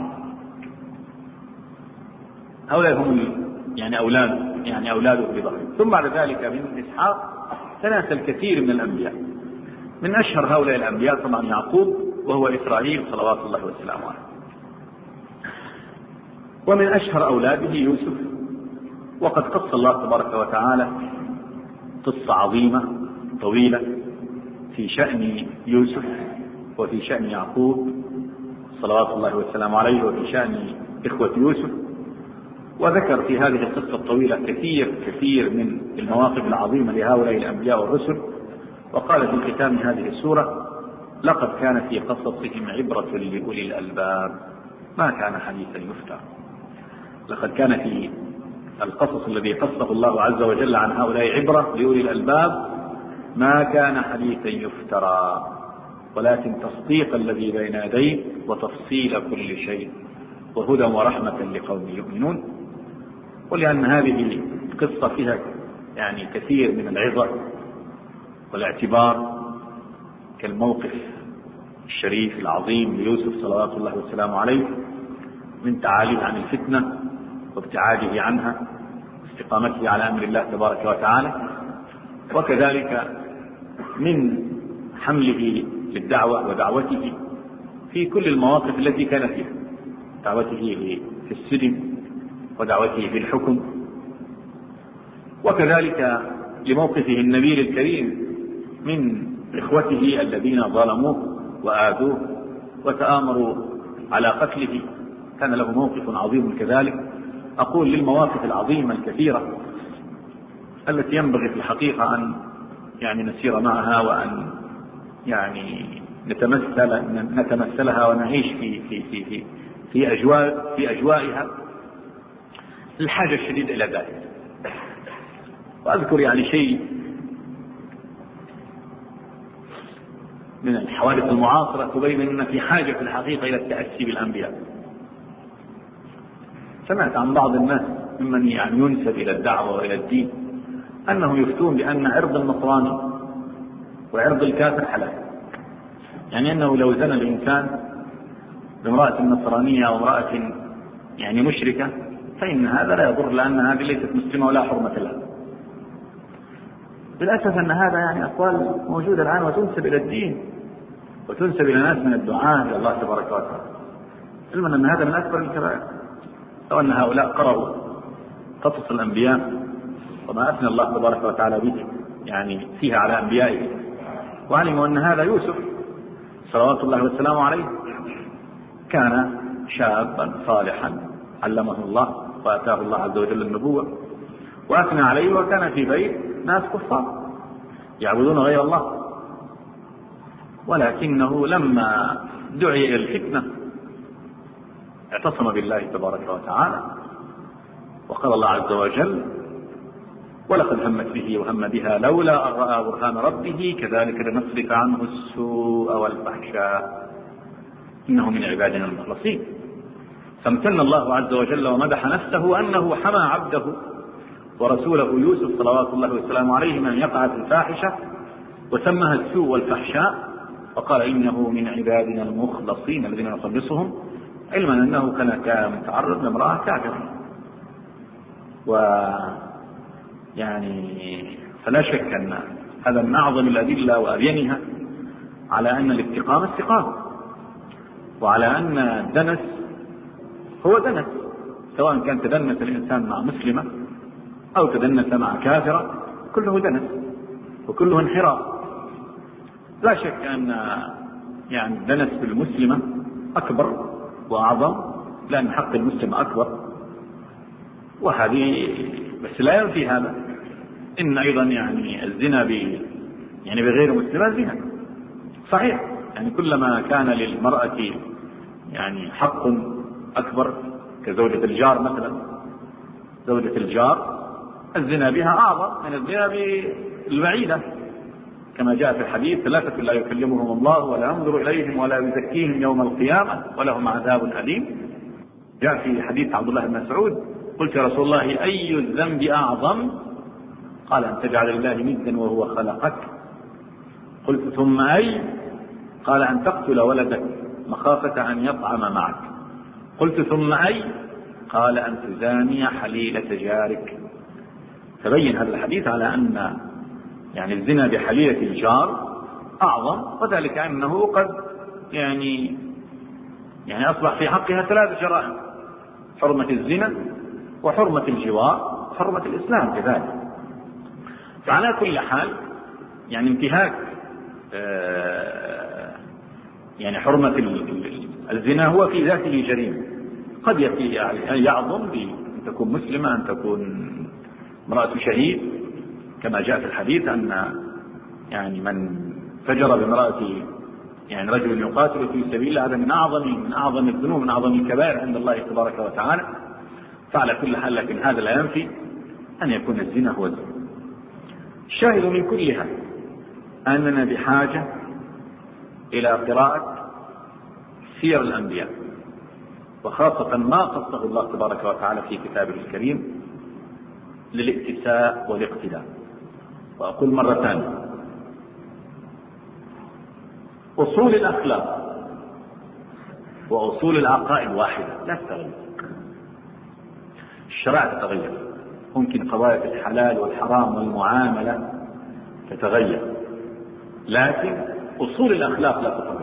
هؤلاء هم يعني أولاده بظهره. ثم بعد ذلك من إسحاق تناسل الكثير من الأنبياء. من أشهر هؤلاء الأنبياء طبعا يعقوب، وهو إسرائيل صلوات الله وسلامه عليه. ومن أشهر أولاده يوسف. وقد قص الله تبارك وتعالى قصة عظيمة طويلة في شأن يوسف وفي شأن يعقوب صلوات الله وسلامه عليه وفي شأن إخوة يوسف، وذكر في هذه القصة الطويلة كثير من المواقف العظيمة لهؤلاء الأنبياء والرسل. وقال في ختام هذه السورة: لقد كان في قصصهم عبرة لأولي الألباب ما كان حديثا يفترى. لقد كان في القصص الذي قصه الله عز وجل عن هؤلاء عبرة لأولي الألباب ما كان حديثا يفترى، ولكن تصديق الذي بين يديه وتفصيل كل شيء وهدى ورحمة لقوم يؤمنون. ولأن هذه القصة فيها يعني كثير من العظة والاعتبار، كالموقف الشريف العظيم ليوسف صلوات الله وسلامه عليه من تعاليه عن الفتنة وابتعاده عنها واستقامته على أمر الله تبارك وتعالى، وكذلك من حمله للدعوة ودعوته في كل المواقف التي كان فيها، دعوته في السجن ودعوته في الحكم، وكذلك لموقفه النبيل الكريم من إخوته الذين ظلموه وآذوه وتآمروا على قتله، كان له موقف عظيم كذلك. أقول للمواقف العظيمة الكثيرة التي ينبغي في الحقيقة أن يعني نسير معها وأن يعني نتمثلها ونعيش في أجوائها، الحاجة الشديدة إلى ذلك. وأذكر يعني شيء من الحوادث المعاصرة تبين أن في حاجة في الحقيقة إلى التأسي بالأنبياء. سمعت عن بعض الناس ممن يعني ينسب إلى الدعوة وإلى الدين أنهم يفتون بأن عرض النصراني وعرض الكافر حلال، يعني أنه لو زنى الإنسان بامرأة نصرانية أو امرأة يعني مشركة فإن هذا لا يضر، لأن هذه ليست مسلمة ولا حرمة لها. بالأسف أن هذا يعني أقوال موجودة الآن وتنسب إلى الدين وتنسب إلى ناس من الدعاة إلى الله تبارك وتعالى، علما أن هذا من أكبر الكبائر. لو أن هؤلاء قرأوا قصص الأنبياء وما أثنى الله تبارك وتعالى به يعني فيها على أنبيائه، وعلموا أن هذا يوسف صلوات الله والسلام عليه كان شابا صالحا علمه الله وآتاه الله عز وجل النبوة وأثنى عليه، وكان في بيت ناس كفار يعبدون غير الله، ولكنه لما دعي إلى الفتنة اعتصم بالله تبارك وتعالى، وقال الله عز وجل: ولقد همت به وهم بها لولا أن رأى برهان ربه كذلك لنصرف عنه السوء والفحشاء إنه من عبادنا المخلصين. فامتن الله عز وجل ومدح نفسه أنه حمى عبده ورسوله يوسف صلوات الله والسلام عليه من يقع في الفاحشة، وسمها السوء والفحشاء، وقال: إنه من عبادنا المخلصين الذين نخلصهم، علما أنه كان متعرض لامرأة كافرة. يعني فلا شك أن هذا من أعظم الأدلة وأبينها على أن الاستقامة استقامة، وعلى أن الدنس هو دنس، سواء كان تدنس الإنسان مع مسلمة أو تدنس مع كافرة، كله دنس وكله انحراف. لا شك أن يعني الدنس بالمسلمة أكبر وأعظم، لأن حق المسلم أكبر، وهذه بس لا ينفي هذا إن أيضا يعني الزنا يعني بغير مسلمة زنا صحيح، يعني كلما كان للمرأة يعني حق أكبر كزوجة الجار مثلا، زوجة الجار الزنا بها أعظم من الزنا بالبعيدة، كما جاء في الحديث: ثلاثة لا يكلمهم الله ولا ينظر إليهم ولا يزكيهم يوم القيامة ولهم عذاب أليم. جاء في حديث عبد الله بن مسعود: قلت يا رسول الله أي الذنب أعظم؟ قال: أن تجعل لله ندا وهو خلقك. قلت: ثم أي؟ قال: أن تقتل ولدك مخافة أن يطعم معك. قلت: ثم أي؟ قال: أن تزاني حليلة جارك. تبين هذا الحديث على أن يعني الزنا بحليلة الجار أعظم، وذلك أنه قد يعني أصبح في حقها 3 جرائم: حرمة الزنا وحرمة الجوار وحرمة الإسلام كذلك. فعلى كل حال يعني انتهاك يعني حرمة الزنا هو في ذاته جريمة، قد يعظم بأن تكون مسلمة، أن تكون امرأة شهيد، كما جاء في الحديث أن يعني من فجر بامرأة يعني رجل يقاتل في سبيل الله هذا من أعظم الذنوب، من أعظم الكبائر عند الله تبارك وتعالى. فعلى كل حال لكن هذا لا ينفي أن يكون الزنا هو الزنا. الشاهد من كلها أننا بحاجة إلى قراءة سير الأنبياء، وخاصة ما قصه الله تبارك وتعالى في كتابه الكريم للاتساء والاقتداء. وأقول مرة ثانية: أصول الأخلاق وأصول العقائد واحدة لا تتغير، الشرائع تتغير، ممكن قضايا الحلال والحرام والمعاملة تتغير، لكن أصول الأخلاق لا تتغير.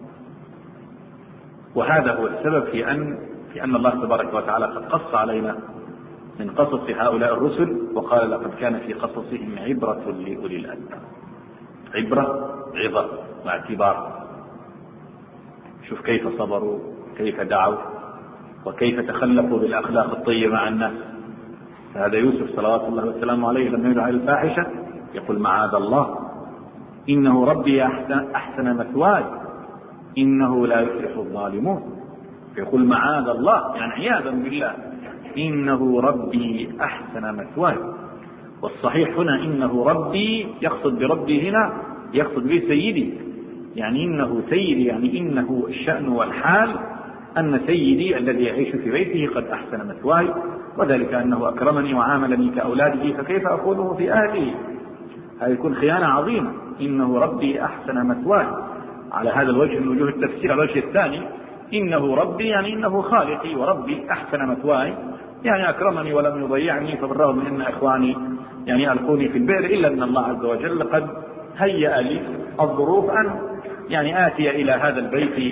وهذا هو السبب في أن الله تبارك وتعالى قد قص علينا من قصص هؤلاء الرسل، وقال: لقد كان في قصصهم عبرة لأولي الألباب. عبرة، عظة واعتبار. شوف كيف صبروا، كيف دعوا، وكيف تخلقوا بالأخلاق الطيبة مع الناس. فهذا يوسف صلوات الله والسلام عليه لما يدعى الفاحشة يقول: معاذ الله إنه ربي أحسن مثواي إنه لا يفلح الظالمون. يقول معاذ الله يعني عياذا بالله، إنه ربي أحسن مثواي. والصحيح هنا إنه ربي، يقصد بربي هنا يقصد به سيدي، يعني إنه سيدي، يعني إنه الشأن والحال أن سيدي الذي يعيش في بيته قد أحسن مثواي، وذلك أنه أكرمني وعاملني كأولاده، فكيف أخونه في أهله؟ هذه يكون خيانة عظيمة. إنه ربي أحسن مثواي على هذا الوجه من وجوه التفسير. الوجه الثاني: إنه ربي يعني إنه خالقي وربي أحسن مثواي، يعني أكرمني ولم يضيعني، فبالرغم من أن إخواني يعني ألقوني في البئر إلا أن الله عز وجل قد هيأ لي الظروف أن يعني آتي إلى هذا البيت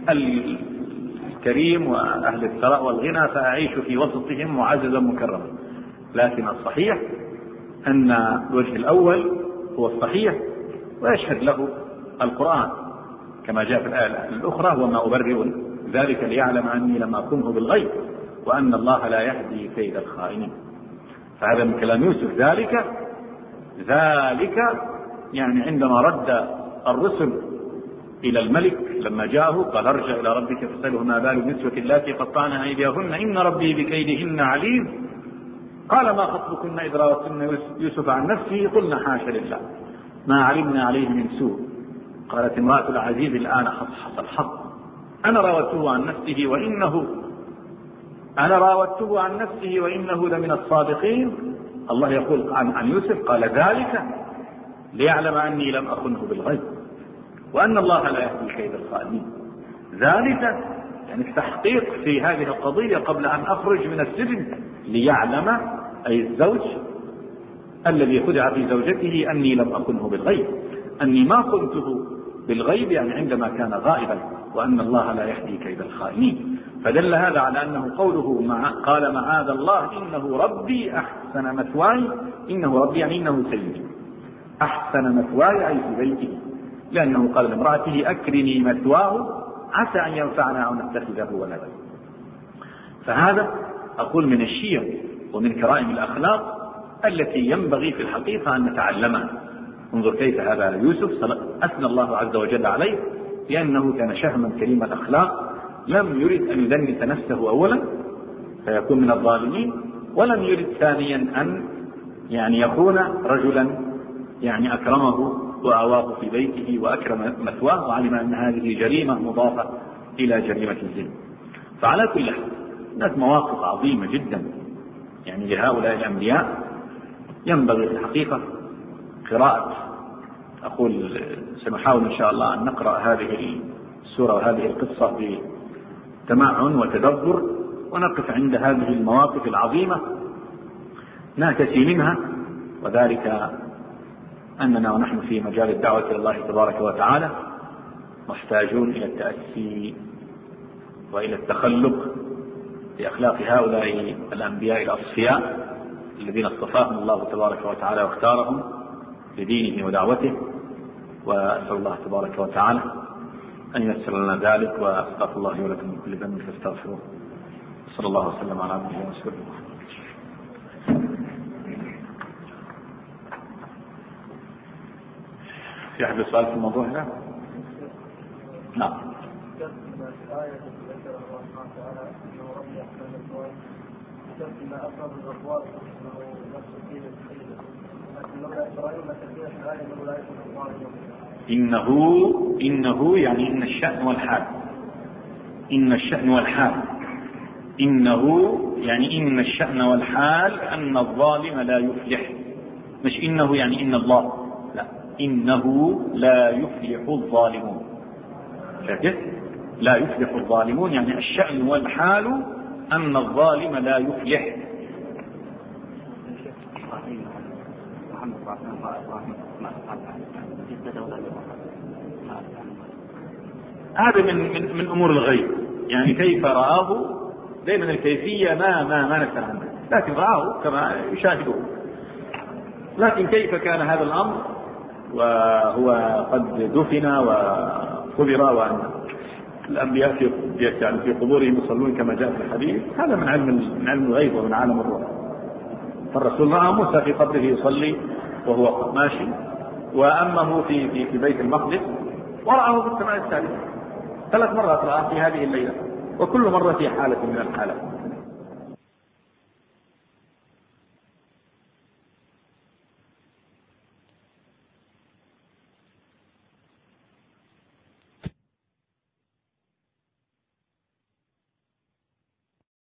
الكريم وأهل الثراء والغنى فأعيش في وسطهم معززا مكرما. لكن الصحيح أن الوجه الأول هو الصحيح ويشهد له القرآن كما جاء في الآية الأخرى: وما أبرئ ذلك ليعلم أني لم أخنه بالغيب وأن الله لا يهدي كيد الخائنين. فهذا من كلام يوسف. ذلك يعني عندما رد الرسل إلى الملك لما جاءه قال: ارجع إلى ربك فاسأله ما بال النسوة اللاتي قطعن أيديهن إن ربي بكيدهن عليم. قال: ما خطبكن إذ راوتن يوسف عن نفسه قلنا حاشا لله ما علمنا عليه من سوء. قالت امرأة العزيز الآن حصحص الحق أنا راودته عن نفسه وإنه لمن الصادقين. الله يقول عن يوسف: قال ذلك ليعلم أني لم أخنه بالغيب وأن الله لا يهدي كيد الخائنين. ذلك يعني التحقيق في هذه القضية قبل أن أخرج من السجن ليعلم أي الزوج الذي خدع في زوجته أني لم أخنه بالغيب، أني ما خنته بالغيب يعني عندما كان غائبا، وأن الله لا يهدي كيد الخائنين. فدل هذا على أنه قوله قال معاذ الله إنه ربي أحسن مثواي، إنه ربي يعني إنه سيدي، أحسن مثواي أي في بيته، لأنه قال لامرأته أكرمي مثواه عسى أن ينفعنا أو نتخذه ولدا. فهذا أقول من الشيم ومن كرائم الأخلاق التي ينبغي في الحقيقة أن نتعلمها. انظر كيف هذا يوسف أثنى الله عز وجل عليه لأنه كان شهما كريم الأخلاق، لم يرد أن يدنس نفسه أولا فيكون من الظالمين، ولم يرد ثانيا أن يعني يكون رجلا يعني أكرمه وأواه في بيته وأكرم مثواه، وعلم أن هذه جريمة مضافة إلى جريمة الزنا. فعلى كل حال هناك مواقف عظيمة جدا يعني لهؤلاء الأنبياء ينبغي في الحقيقة قراءة. أقول سنحاول إن شاء الله أن نقرأ هذه السورة وهذه القصة بتمعن وتدبر، ونقف عند هذه المواقف العظيمة نأتي منها، وذلك أننا ونحن في مجال الدعوة إلى الله تبارك وتعالى محتاجون إلى التأسي وإلى التخلق بأخلاق هؤلاء الأنبياء الأصفياء الذين اصطفاهم الله تبارك وتعالى واختارهم لدينه ودعوته. وأسأل الله تبارك وتعالى أن ييسر لنا ذلك، وأستغفر الله ولكم من كل ذنب فاستغفروه. صلى الله وسلم على عبده ورسوله. في أحد سؤال في الموضوع هذا؟ نعم. إنه يعني إن الشأن والحال، إن الشأن والحال، إنه يعني إن الشأن والحال أن الظالم لا يفلح، مش إنه يعني إن الله، لا، إنه لا يفلح الظالمون. شاكر؟ لا يفلح الظالمون يعني الشأن والحال أن الظالم لا يفلح. هذا من أمور الغيب، يعني كيف رآه دائما الكيفية ما نسأل عنها، لكن رآه كما يشاهده. لكن كيف كان هذا الأمر وهو قد دفن وقبر وأن الأنبياء في قبورهم يصلون كما جاء في الحديث، هذا من علم الغيب ومن عالم الروح. فالرسول رأى موسى في قبره يصلي وهو ماشي، وأمه في بيت المقدس، ورآه في السماء الثالثة 3 مرات رآه في هذه الليلة، وكل مرة في حالة من الحالات.